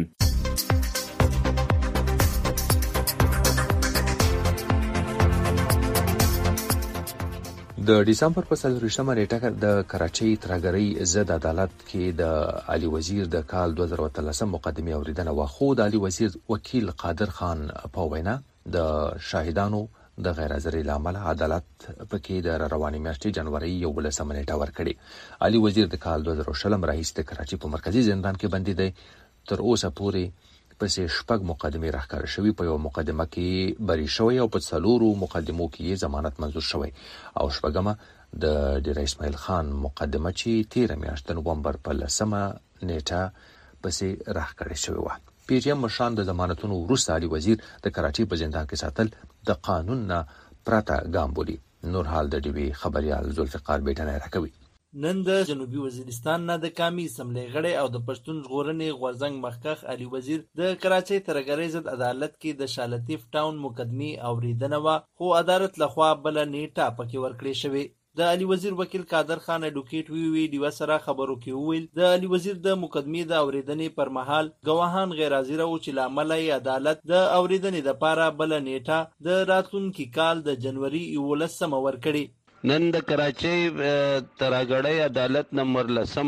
د ډیسمبر په څلرویشتمه نیټه د کراچۍ ترهګرۍ ضد عدالت کې د علي وزیر د کال دوه زره اتلسم مقدمې اوریدنه وه، خو د علي وزیر وکیل قادر خان په وینا د شاهدانو د غیر حاضرۍ له امله عدالت پکې د روانې میاشتې جنوري یولسمه نیټه ورکړې. علي وزیر د کال دوه زره شلم راهیسې د کراچۍ په مرکزي زندان کې بندي دی. تر اوسه پورې پسې شپږ مقدمې راښکاره شوي. په یو مقدمه کې بری شوی او په څلورو مقدمو کې ضمانت منظور شوی او شپږمه د ډیر اسماعیل خان مقدمه چې تیره میاشت د نومبر په لسمه نیټه پسې راښکاره شوی وه. پی ټی ایم مشران د ضمانتونو وروسته علي وزیر د کراچۍ په زندان کې ساتل د قانون نه پرته ګام بولي. نور حال د ډیوي خبريال ذوالفقار بیٹنه راکوي. نن د جنوبي وزیرستان نه د قومي اسمبلی غړی او د پښتون ژغورنې غورځنګ مخکښ علي وزیر د کراچۍ ترهګرۍ ضد عدالت کې د شالطیف ټاون مقدمې اوریدنه وه، خو عدالت لخوا بله نیټه پکې ورکړې شوې. د علي وزیر وکیل قادر خان اډوکیټ وی وی ډیوا سره خبرو کې وویل د علي وزیر د مقدمې د اوریدنې پر مهال ګواهان غیر حاضر او چې لامل یې عدالت د اوریدنې لپاره بل نیټه د راتلونکي کال د جنوري یولسمه ورکړي. نن د کراچۍ ترهګرۍ عدالت نمبر لسم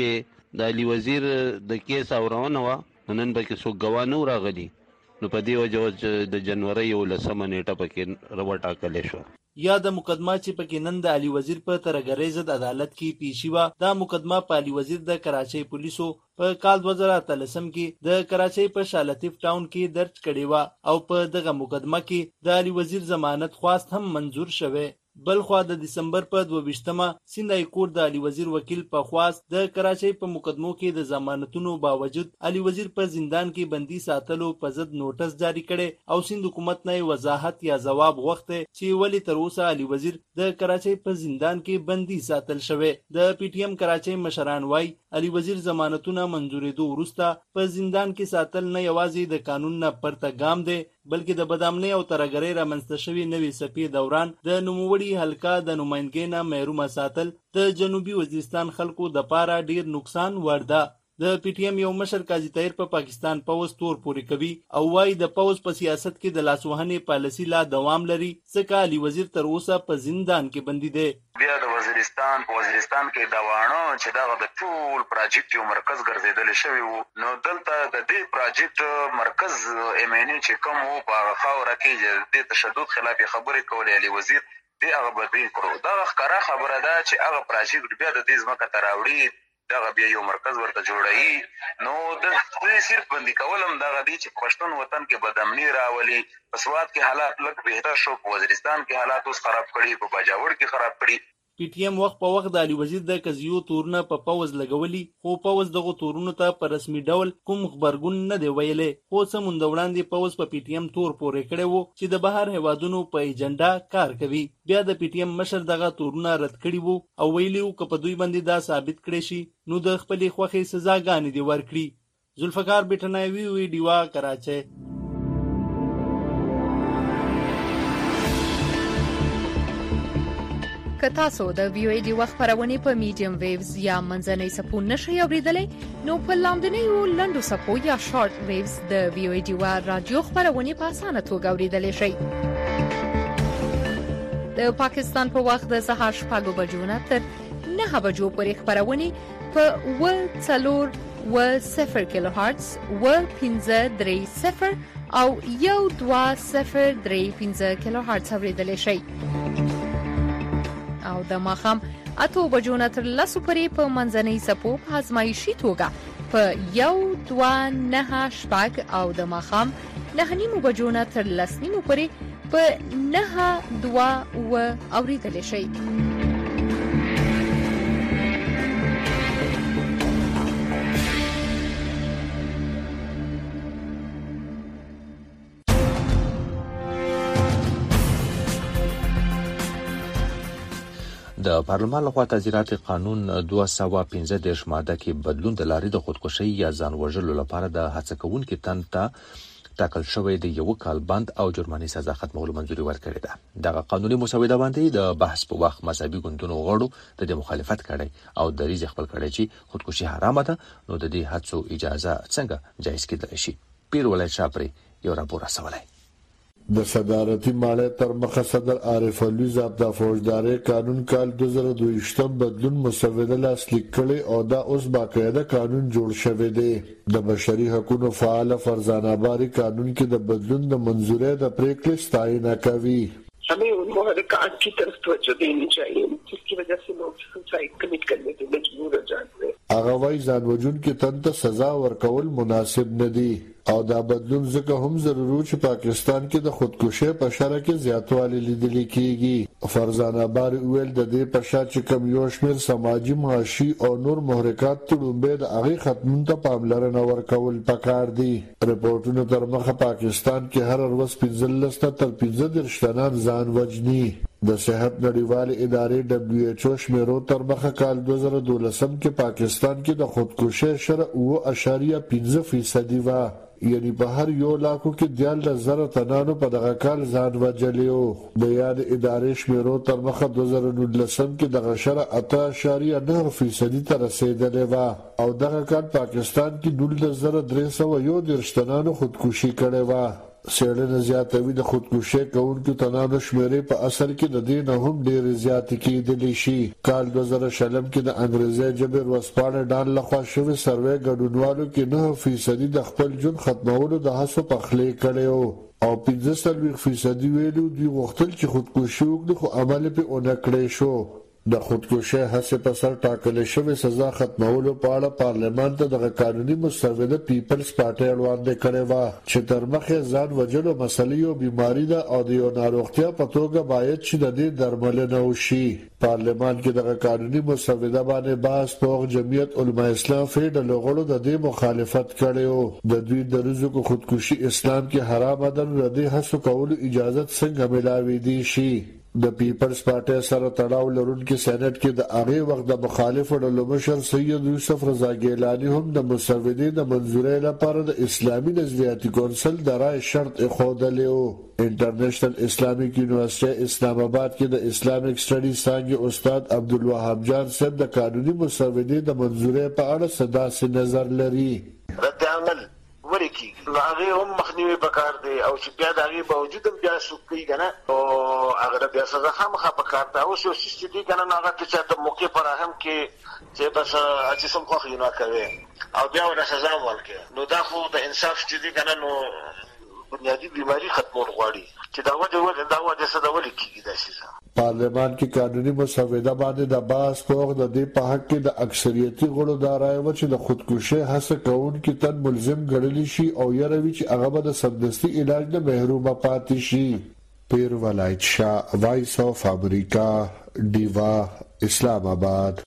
کې د علي وزیر د کیس اورونه وا نن به کې څو ګواه نه راغلي، نو په دې وجه د جنوري یولسمه نیټه پکې راوټاکل شو. یا د مقدمه چې پکې نن د علي وزیر په ترهګرۍ ضد عدالت کې پیشي وه، دا مقدمه په علي وزیر د کراچۍ پولیسو په کال دوه زره اتلسم کې د کراچۍ په شالطیف ټاون کې درج کړې وه او په دغه مقدمه کې د علي وزیر ضمانت خواست هم منظور شوی. بلخوا د دسمبر په دوه ویشتمه سیند های کورټ د علي وزیر وکیل په خواست د کراچۍ په مقدمو کې د ضمانتونو باوجود علي وزیر په زندان کې بندي ساتلو په ضد نوټس جاری کړي او سیند حکومت نه وضاحت یا جواب غوښته چې ولې تر اوسه علي وزیر د کراچۍ په زندان کې بندي ساتل شوی. د پی ټی ایم کراچۍ مشران وایي علي وزیر ضمانتونه منظورېدو وروسته په زندان کې ساتل نه یوازې د قانون نه پرته ګام دی بلکې د بدامنۍ او ترهګرۍ رامنځته شوې نوې څپې دوران د نوموړي حلقه د نماینګۍ نه محرومه ساتل د جنوبي وزیرستان خلکو د پاره ډیر نقصان وړ ده. د پی ټی ایم یو مشر قاضي طاهر په پاکستان پوز تور پورې کوي او وايي د پوز په سیاست کې د لاسوهنې پالیسي لا دوام لري ځکه علي وزیر تر اوسه په زندان کې بندي دی. بیا د وزیرستان په وزیرستان کې دا وانه چې دا د ټول پروجیکټ یو مرکز ګرځیدل شوی وو، نو دلته د دې پروجیکټ مرکز ایمنی چې کوم وو په خاوره کې د تشدد خلاف خبرې کولې علي وزیر دی هغه بدین کړو. دا ښکاره خبره ده چې هغه پروجیکټ بیا د دې ځمکه ته راوړي، دغه بیا یو مرکز ورته جوړوي. نو د دې صرف بندي کول هم دغه دی چې پښتون وطن کې بدامني راولي. په سواد کې حالات لږ بهتر شو، په وزیرستان کې حالات اوس خراب کړي، په باجوړ کې خراب کړي. پی ټی ایم وخت په وخت د علي وزیر د قضیو تورونه په پوز لګولي، خو پوز دغه تورونو ته په رسمي ډول کوم خبرګون نه دی ویلي. خو څه مونږ وړاندې پوز په پی ټی ایم تور پورې کړی وو چې د بهر هیوادونو په ایجنډا کار کوي. بیا د پی ټی ایم مشر دغه تورونه رد کړي وو او ویلي وو که په دوی باندې دا ثابت کړي شي نو د خپلې خوښې سزاګانې دې ورکړي. ذوالفقار بیٹنه وی وی ډیوا کراچۍ. که تاسو د وی او ای ډي وخت خبرونه په میډیم ویوز یا منځنۍ سپو نشئ اوریدلای نو په لاندنیو لنډو سپو یا شارټ ویوز د وی او ای ډي وا رادیو خبرونه په اسانه توګه اوریدلای شئ. د پاکستان په وخت د سهار شپږ بجو نه تر نهه بجو پورې خبرونه په ول څلور و صفر کیلو هرتز و پنځه درې صفر او یو دوه صفر درې پنځه کیلو هرتز اوریدلای شئ. او د ماخام اتو بجو نه تر لسو پورې په منځنۍ سپو په ازمایشي توګه په یو دوه نهه شپږ او د ماخام نهه نیمو بجو نه تر لس نیمو پورې په نهه دوه اوه اوریدلی شئ. د پارلمان لخوا تعزیرات قانون دوه سوه پنځه دېرش ماده کې بدلون د لارې د خودکشي یا ځان وژلو لپاره د هڅه کوونکي تن ته ټاکل شوی د یو کال بند او جرماني سزا ختمولو منځوري ورکړې ده. دغه قانوني مسوده باندې د بحث په وخت مذهبي ګوندونو غړو د دې مخالفت کړی او دریځ خپل کړی چې خودکشي حرامه ده، نو د دې هڅو اجازه څنګه جایز کېدلی شي. پیر ولایت شاپري یو راپور رسولی. د صدارتي مالیې تر مخه صدر عارف علوي ضابطه فوجداري قانون کال دوه زره دوه بدلون مسوده لاسلیک کړي او دا اوس باقاعده قانون جوړ شوی دی. د بشري حقوقو فعال فرزانه باري قانون کې د بدلون د منظورۍ د پریکړې ستاینه کوي. हमें उन मुहर्रिकात की तरफ तवज्जो देनी चाहिए जिसकी वजह से लोग सुसाइड कमिट करने के मजबूर हो जाते हैं. هغه وايي ځان وژونکي تن ته سزا ورکول مناسب نه دي او دا بدلون ځکه هم ضروري چې پاکستان کې د خودکشي په شرح کې زیاتوالی لیدل کېږي. فرزانه باري ویل د دې په شا چې کم یو شمېر سماجي معاشي او نور محرکات تړومبه د هغه ختمون ته پاملرنه ورکول پکار دي. رپورټونو تر مخه پاکستان کې هر ورځ پنځلس تر پنځه دېرش تنان ځان وژني. د صحت نړیوال ادارې دبليو ایچ او شمیرو تر مخه کال دوه زره دولسم کې پاکستان کې د خودکشي شرح اوه اعشاریه پنځه فیصدي و، یعنی په هر یو لاکو کې دیارلس زره تنانو په دغه کال ځان وژلی و. د یاد ادارې شمیرو تر مخه دوه زره نولسم کې دغه شرح اته اعشاریه نه فیصدي ته رسیدلی و او دغه کال پاکستان کې دولس زره درې سوه یو دېرش تنانو خودکشي کړې وه. څېړنه زیاتوي د خودکشي کوونکو تنانو شمېرې په اصل کې د دې نه هم ډېرې زیاتې کېدلی شي. کال دوه زره شلم کې د انګریزي ژبې ورځپاڼې ډان لخوا شوې سروې ګډونوالو کې نه فیصدي د خپل ژوند ختمولو د هڅو پخلی کړی و او پنځه څلوېښت فیصدي ویلو دوی غوښتل چې خودکشي وکړي خو عمل پرې ونه کړی شو. د خودکشي هڅې په سر ټاکلې شوې سزا ختمولو په اړه پارلمان ته دغه قانوني مسوده پیپلز پارټي وړاندې کړې وه چې تر مخې ځان وژلو مسلې یو بیماري ده او د یو ناروغتیا په توګه باید چې د دې درملنه وشي. پارلمان کې دغه قانوني مسوده باندې بحث په جمعیت علما اسلام فیډ لغړو د دې مخالفت کړی و. د دوی د رزق خودکشي اسلام کې حرام ده، د دې هڅو کولو اجازه څنګه ملاوي دي شي. د پیپلز پارټي سره تړاو لرونکي سېنات کې د هغه وخت د مخالف ډلو مشر سید یوسف رضا ګیلانی هم د مسودې د منظورۍ لپاره د اسلامي نظریاتي کونسل د رائے شرط اخودلی و. انټرنیشنل اسلامیک یونیورسيټي اسلام آباد کې د اسلامیک سټډي څانګې استاد عبدالوهاب جان صاحب د قانوني مسودې د منظورۍ په اړه صداسي نظر لري. رد عمل ورکی نو هغه هم مخنیوي پکار دی او چې بیا د هغه باوجود بیا سوکي کنه او هغه بیا سزا هم خه پکار دی او شو چې دي کنه هغه چې د موقع پر هم کې چې بس چې سم خو نه کوي او بیا ول سزا ورکړي نو دا خو د انصاف چې دي کنه نو بنیادی بیماری ختمول غواړي چې دا وجه وجه دا وجه څه ډول کیږي دا شي. پارلمان کې قانوني مسوده باندې د باس پوغ د دې په حق کې د اکثریتي غړو د رائے و چې د خودکشي هڅه کوونکي تن ملزم ګڼل شي او یروي چې هغه به د سمدستي علاج نه محروم پاتې شي. پیر ولایت شاه، وایس اف امریکا، دیوا، اسلام آباد.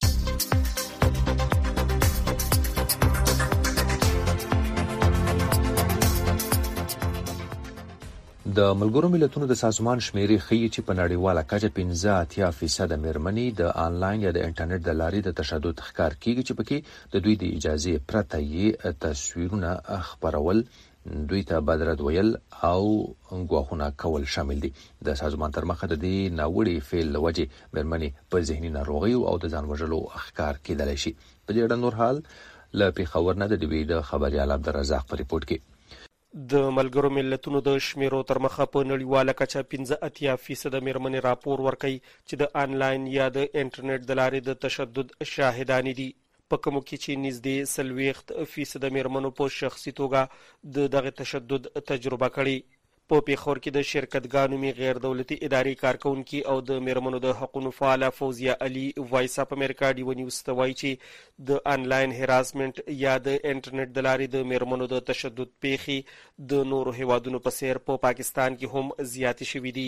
د ملګرو ملتونو د سازمان شمیرې ښیي چې په نړیواله کچه پنځه اتیا فیصده مېرمنې د آنلاین یا د انټرنیټ د لارې د تشدد ښکار کیږي چې پکې د دوی د اجازې پرته یې تصویرونه خپرول، دوی ته بدرد ویل او ګواښونه کول شامل دي. د سازمان تر مخه د دې ناوړي فعل له وجې مېرمنې په ذهني ناروغیو او د ځان وژلو ښکار کېدلی شي. په دې اړه نور حال له پېښور نه د ډي وي د خبریال عبدالرزاق په ریپورټ کې. د ملګرو ملتونو د شمیرو تر مخه په نړیواله کچه پنځه اتیا فیصده مېرمنې راپور ورکوي چې د آنلاین یا د انټرنیټ د لارې د تشدد شاهدانې دي. په کومو کې چې نږدې څلوېښت فیصده مېرمنو په شخصي توګه د دغه تشدد تجربه کړې. په پیښور کې د شرکتګانو می غیر دولتي ادارې کارکونکي او د مېرمنو د حقوقو فعال فوزیه علي وایس اپ امریکا ډي و نیوز ته وایي چې د آنلاین هراسمنټ یا د انټرنیټ د لارې د مېرمنو د تشدد پیښې د نورو هیوادونو په څیر په پاکستان کې هم زیاتې شوې دي.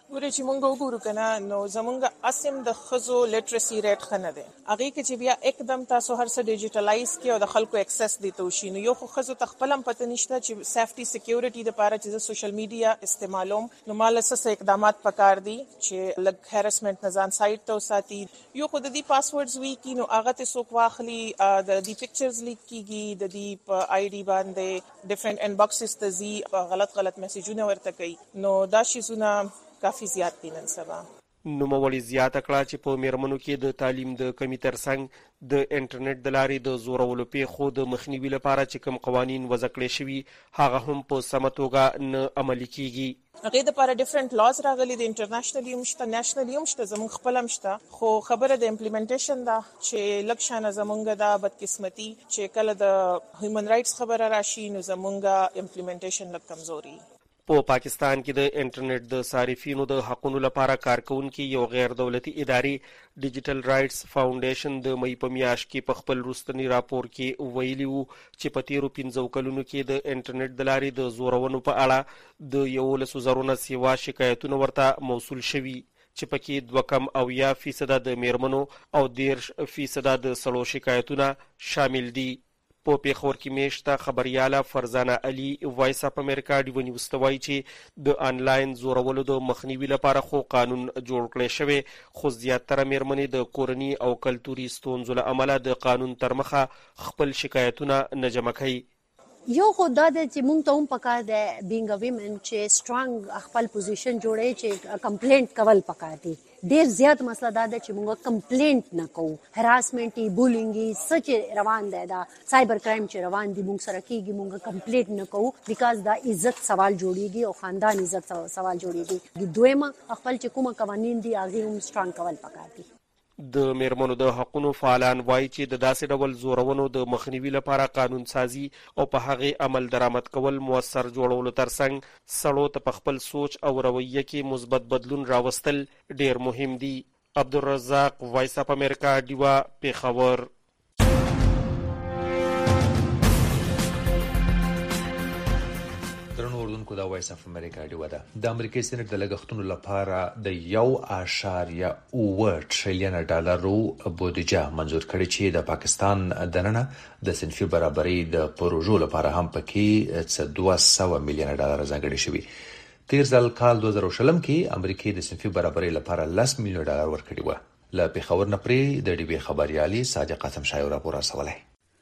ورې چې مونږ وګورو کنه نو زمونږ اسیم د خزو لیټریسي ریټ خنه ده هغه کې چې بیا एकदम تاسو هر څه ډیجیټلایز کې او د خلکو اکسس دي ته شي نو یو خو خزو تخپلم پته نشته چې سیفټي سکیورټي د لپاره چې سوشل میډیا استعمالوم نو مال څه اقدامات پکار دي چې لګ هراسمنت نزان سایت ته ساتي یو خو د دې پاسورډز وی کې نو هغه ته څوک واخلي د دې پکچرز لیک کیږي د دې په آی ډي باندې ډیفرنٹ ان باکسز ته زی غلط غلط میسجونه ورته کوي نو دا شیزونه کافي زیات دي نن سبا نوموړي زیاته کړه چې په میرمنو کې د تعلیم د کمی ترڅنګ د انټرنیټ د لارې د زورولو پیښو د مخنیوي لپاره چې کوم قوانین وضع کړي شوي هغه هم په سمه توګه نه عملي کیږي هغه د لپاره ډیفرنٹ لاز راغلي د انټرنیشنل یو مشته نېشنل یو مشته زموږ خپل مشته خو خبره د امپلیمنټیشن دا چې لکشانه زمونږ دا بدقسمتي چې کله د هیومن رائټس خبره راشي نو زمونږ امپلیمنټیشن لږ کمزوري په پاکستان کې د انټرنیټ د صارفینو د حقوقو لپاره کارکونکو یو غیر دولتي ادارې ډیجیټل رائټس فاونډیشن د مې په میاشت کې په خپل وروستنی راپور کې ویلي وو چې په تیرو پنځو کلونو کې د انټرنیټ د لارې د زورونو په اړه د یولسو زرو نه سیوا شکایتونه ورته موصول شوي چې پکې دوه کم اویا فیصده د میرمنو او دیرش فیصده د سړو شکایتونه شامل دي په پیښور کې میشته خبرياله فرزانه علي وایس اپ امریکا ډیو نیوز ته وایي چې د انلاین زورولو د مخنیوي لپاره خو قانون جوړ کړی شوی خو زیاتره میرمنې د کورني او کلتوري ستونزو له امله د قانون تر مخه خپل شکایتونه نه جمع کوي یو خو دا د چې مونږ ته هم پکار دی بینګ ا ویمن چې سترونګ خپل پوزیشن جوړي چې کمپلینټ کول پکار دي ډیر زیات مسله دا ده چې موږ کمپلینټ نه کوو هراسمنټي بولینګي سچ روان دی دا سایبر کرایم چې روان دي موږ سره کیږي موږ کمپلینټ نه کوو بیکاز دا عزت سوال جوړیږي او خاندان عزت سوال جوړیږي دویمه خپل چې کومه قوانین دي هغه هم سترونګ کول پکار دي د میرمنو د حقوقو فعالان وایي چې د داسې ډول زورونو د مخنیوي لپاره قانون سازي او په هغه عمل درآمد کول موثر جوړولو ترڅنګ سړو ته په خپل سوچ او رویه کې مثبت بدلون راوستل ډیر مهم دي عبدالرزاق وایس اپ امریکا دیوا پیښور کو دا وایس اف امریکا دی ودا د امریکای سېنات د لګښتونو لپاره د یو اعشاریه اوه ټریلیون ډالرو بودیجه منزور کړې چې د پاکستان دننه د صنفي برابرۍ د پروژو لپاره هم پکې څه دوه سوه میلیون ډالر ځانګړي شوي تیر ځل کال دوه زره شلم کې امریکای د صنفي برابرۍ لپاره لس میلیون ډالر ورکړي و ل پیښور نه پرې د ډي بي خبريالي صادق قاسم شایو راپور راسولای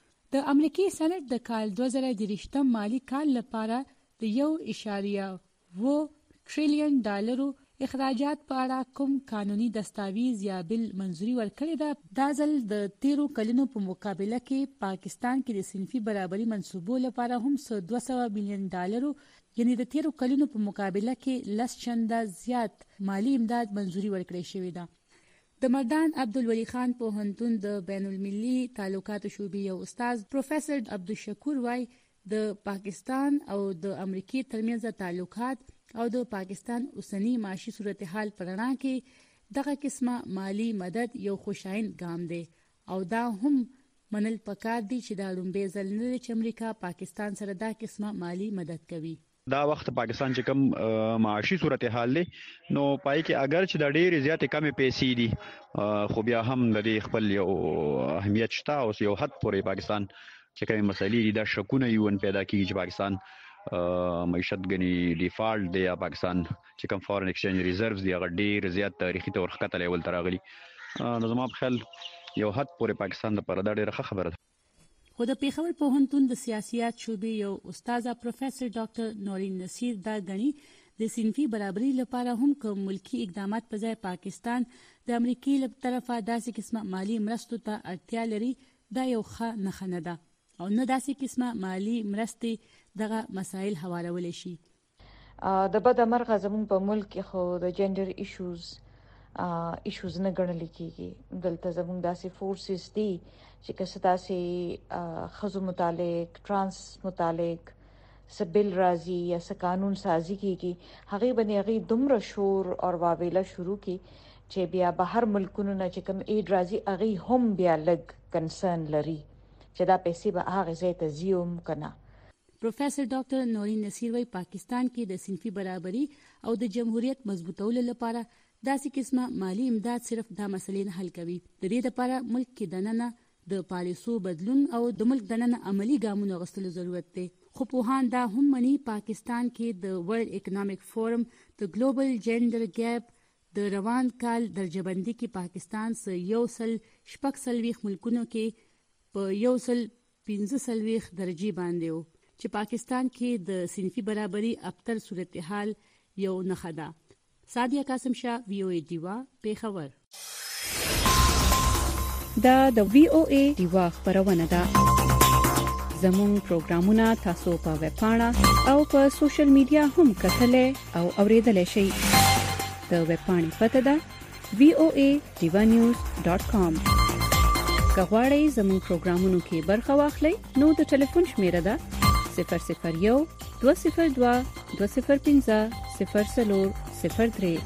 د امریکای سېنات د کال دوه زره درې مالی کال لپاره د یو اشاریه و ټریلیون ډالرو اخراجات په اړه کوم قانوني دستاویز یا بل منځوري ورکړی دا دا ځل د تیرو کلونو په مقابله کې پاکستان کې د صنفي برابرۍ منصوبو لپاره هم دوه سوه میلیون ډالرو یعنی د تیرو کلونو په مقابله کې لس چنده زیات مالی امداد منځوري ورکړی شوی ده د مردان عبدالولی خان پوهنتون د بین المللي تعلقاتو شعبې یو استاد پروفیسور عبدالشکور وای د پاکستان او د امریکای ترمنځ تعلقات او د پاکستان اوسنی معاشي صورتحال پرنا کې دغه قسمه مالی مدد یو خوشاین ګام دی او دا هم منل پکار دی چې دا لومبه ځل نه چې امریکا پاکستان سره دا قسمه مالی مدد کوي دا وخت پاکستان چې کوم معاشي صورتحال دی نو پای کې اگر چې د ډېر زیات کمې پیسې دي خو بیا هم د خپل یو اهمیت شته او یو حد پورې پاکستان چې کومه مسلې دي د شکونه یو ان پیدا کیږي چې پاکستان معیشت غني ډیفالت دی یا پاکستان چې کوم فورن ایکسچینج ریزروز دی هغه ډیر زیات تاریخي تور خطه لیول تراغلي نو زما په خیال یو حد پورې پاکستان د پردا ډیره ښه خبره ده خو د پیښور پوهنتون د سیاسيات شعبې یو استاد پروفیسور ډاکټر نورین نصیر دا غني د صنفي برابرۍ لپاره هم کوم ملکی اقدامات په ځای پاکستان د امریکای له طرفه داسې قسمه مالی مرستو ته اړتیا لري دا یو ښه نښه نه ده او نه داسې قسمه مالی مرستې دغه مسایل حوالول شي د بد مرغه زمون په ملک کې خو د جندر ایشوز ایشوز نه ګڼل کیږي دلته زمون داسې فورسز دي چې کسه داسې خزو متعلق ترانس متعلق سبل راضی یا س قانون سازی کیږي هغه باندې هغه دومره شور او واویلا شروع کی چې بیا بهر ملکونو نه چې کوم ایډ راضی هغه هم بیا لګ کنسرن لري چې دا پیسې به هغه ځای ته زیوم کنه پروفیسور ډاکټر نورین نصیر وی پاکستان کې د صنفي برابري او د جمهوریت مضبوطولو لپاره داسې قسمه مالی امداد صرف دا مسلې نه حل کوي. د دې لپاره ملک کې دننه د پالیسو بدلون او د ملک دننه عملی ګامونه اخیستلو ضرورت دی. خو پوهان دا هم مني پاکستان کې د ورلد اکنامک فورم د ګلوبل جنډر ګیپ د روان کال درجه بندي کې پاکستان سه یو سل شپږ څلوېښت ملکونو کې په یو سل پنځه څلوېښت درجې باندې و چې پاکستان کې د صنفي برابري ابتر صورتحال یو نښه ده. سادیه قاسم شاه، وی او ای ډیوا، پیښور. دا د وی او ای ډیوا خبرونه ده. زموږ پروګرامونه تاسو په ویب پاڼه او په سوشل میډیا هم کتلای او اوریدلای شئ. د ویب پاڼې پته ده وی او ای ډیوا نیوز ډاټ کام. کغواړئ زموږ پروګرامونو کې برخه واخلئ نو د ټلیفون شمیره ده صفر صفر یو دوه صفر دوه دوه صفر پنځه صفر څلور صفر درې.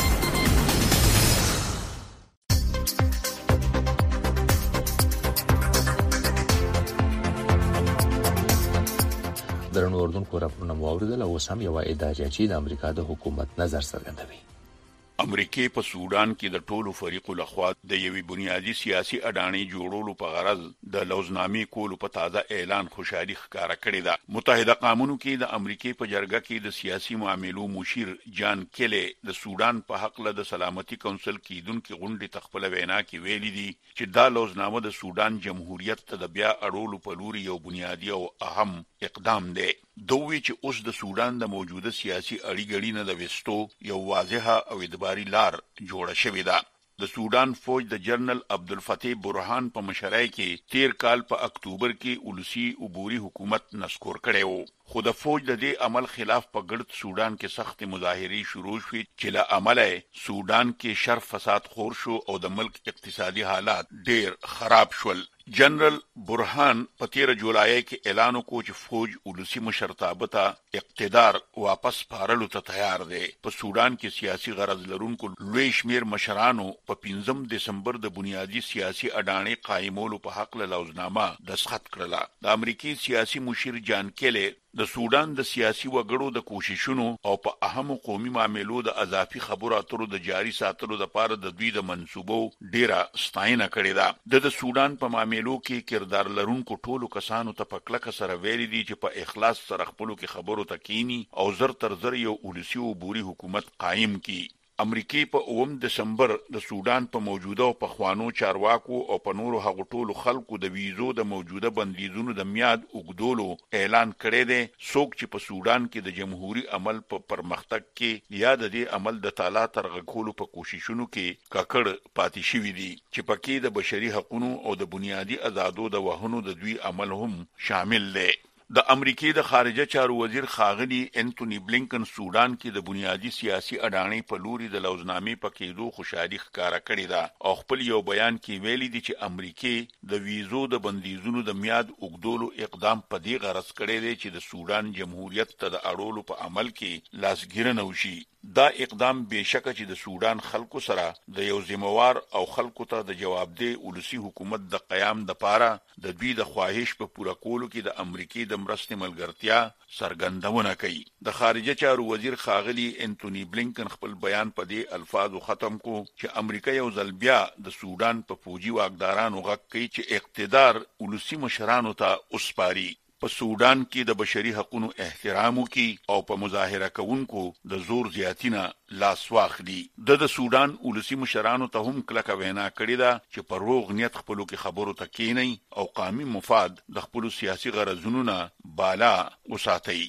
درنو اردوونکو راپورونه مو واوریدل او اوس هم یوه ادعاجي د امریکا د حکومت نظر څرګندوي. امریکای په سودان کې د ټولو فریقو لخوا د یوې بنیادی سیاسي اډانې جوړولو په غرض د لوزنامې کولو په تازه اعلان خوشحالي ښکارا کړې ده. متحده قومونو کې د امریکای په جرګه کې د سیاسي معاملو مشیر جان کیلی د سودان په حق له د سلامتي کونسل کېدونکو غونډې تخپل وینا کې ویلي دي چې دا لوزنامه د سودان جمهوریت ته د بیا اړولو په لوري یو بنیادی او اهم اقدام دی. دوی چې اوس د سودان د موجوده سیاسي اړیګړې نه د وستو یو واضحه او ادباري لار جوړه شوې ده. د سودان فوج د جنرال عبدالفتاح برهان په مشرۍ کې تیر کال په اکتوبر کې ولسی عبوري حکومت نسکور کړی و، خو د فوج د دې عمل خلاف په ګرد سودان کې سخت مظاهرې شروع شوې چې له امله سودان کې شر فساد خور شو او د ملک اقتصادي حالات ډیر خراب شول. جنرال برهان په تیر جولای کې اعلان وکړ چې فوج ولسی مشرتابه ته اقتدار واپس پارلو ته تیار دی. په سودان کې سیاسي غرض لرونکو لوی شمیر مشرانو په پنځم دسمبر د بنیادی سیاسي اډانې قائمولو په حق له لوزنامه دستخط کړله. د امریکای سیاسي مشیر جان کیلی د سودان د سیاسي وګړو د کوششونو او په اهمو قومي معاملو د اضافي خبرو اترو د جاري ساتلو لپاره د دوی د منصوبو ډیره ستاینه کړې ده. د سودان په معاملو کې کردار لرونکو ټولو کسانو ته په کلکه سره ویلي دي چې په اخلاص سره خپلو کې خبرو ته کینی او زر تر زر یو ولسی عبوري حکومت قائم کی. امریکای په اووم دسمبر د سودان په موجوده او پخوانو چارواکو او په نورو هغو ټولو خلکو د ویزو د موجوده بندیزونو د میاد اوږدولو اعلان کړی دی. څوک چې په سودان کې د جمهوریت عمل په پرمختګ کې یا د دې عمل د تعالی ترغه کولو په کوششونو کې ککړ پاتې شوی دي چې پکې د بشري حقوقو او د بنیادی آزادو د وهنو د دوی عمل هم شامل دی. د امریکای د خارجه چارو وزیر خاغلی انټونی بلینکن سودان کې د بنیادی سیاسي اډانې په لوري د لوزنامې په کېدو خوشحالي ښکارا کړې ده او خپل یو بیان کې ویلي دي چې امریکای د ویزو د بندیزونو د میاد اوږدولو اقدام په دې غرض کړی دی چې د سودان جمهوریت ته د اړولو په عمل کې لاسګیرنه وشي. دا اقدام بشکه چې د سودان خلکو سره د یو ذمہوار او خلکو ته د جوابدeh ولسی حکومت د قیام د پاره د دوی د خواهش په پوره کولو کې د امریکای د مرستې ملګرتیا څرګندونه کوي. د خارجه چارو وزیر خاغلی انټونی بلینکن خپل بیان په دې الفاظو ختم کو چې امریکا یو ځل بیا د سودان په فوجي واکدارانو غږ کوي چې اقتدار ولسی مشرانو ته وسپاري. په سودان کې د بشري حقوقو احترام وکړي او په مظاهره کوونکو د زور زیاتینه لاس واخلي. د د سودان ولسی مشرانو ته هم کلکه وینا کړې ده چې په روغ نیت خپلو کې خبرو ته کینی او قومي مفاد د خپلو سیاسي غرضونو نه بالا وساتي.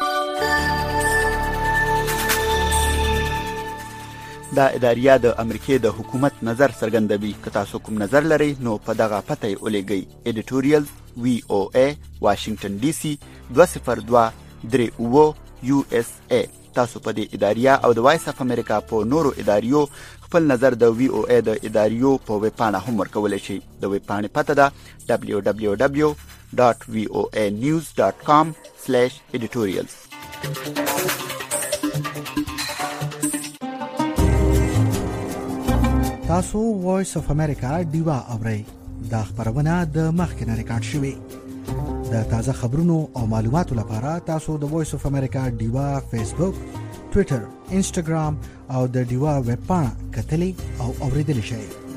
دا اداریه د امریکای د حکومت نظر څرګندوي. که تاسو کوم نظر لرئ نو په دغه پته یې ولېږئ. ایډیټوریال وی او ای واشنگټن ډي سي دوه صفر دوه درې اووه یو اس ای. تاسو په دې اداریه او د وایس اف امریکا په نورو اداریو خپل نظر د وی او ای د اداریو په ویب پاڼه هم ورکولی شئ. د ویب پاڼې پته ده دبلیو دبلیو دبلیو ډاټ وی او ای نیوز ډاټ کام سلیش ایډیټوریالز. تاسو وایس اف امریکا ډیوا اورئ. دا خبرونه د مخکنه ریکارډ شوې. د تازه خبرونو او معلوماتو لپاره تاسو د وایس اف امریکا ډیوا فیسبوک، ټوئیټر، انسټاګرام او د ډیوا ویب پاڼه کتلی او اوریدلی شئ.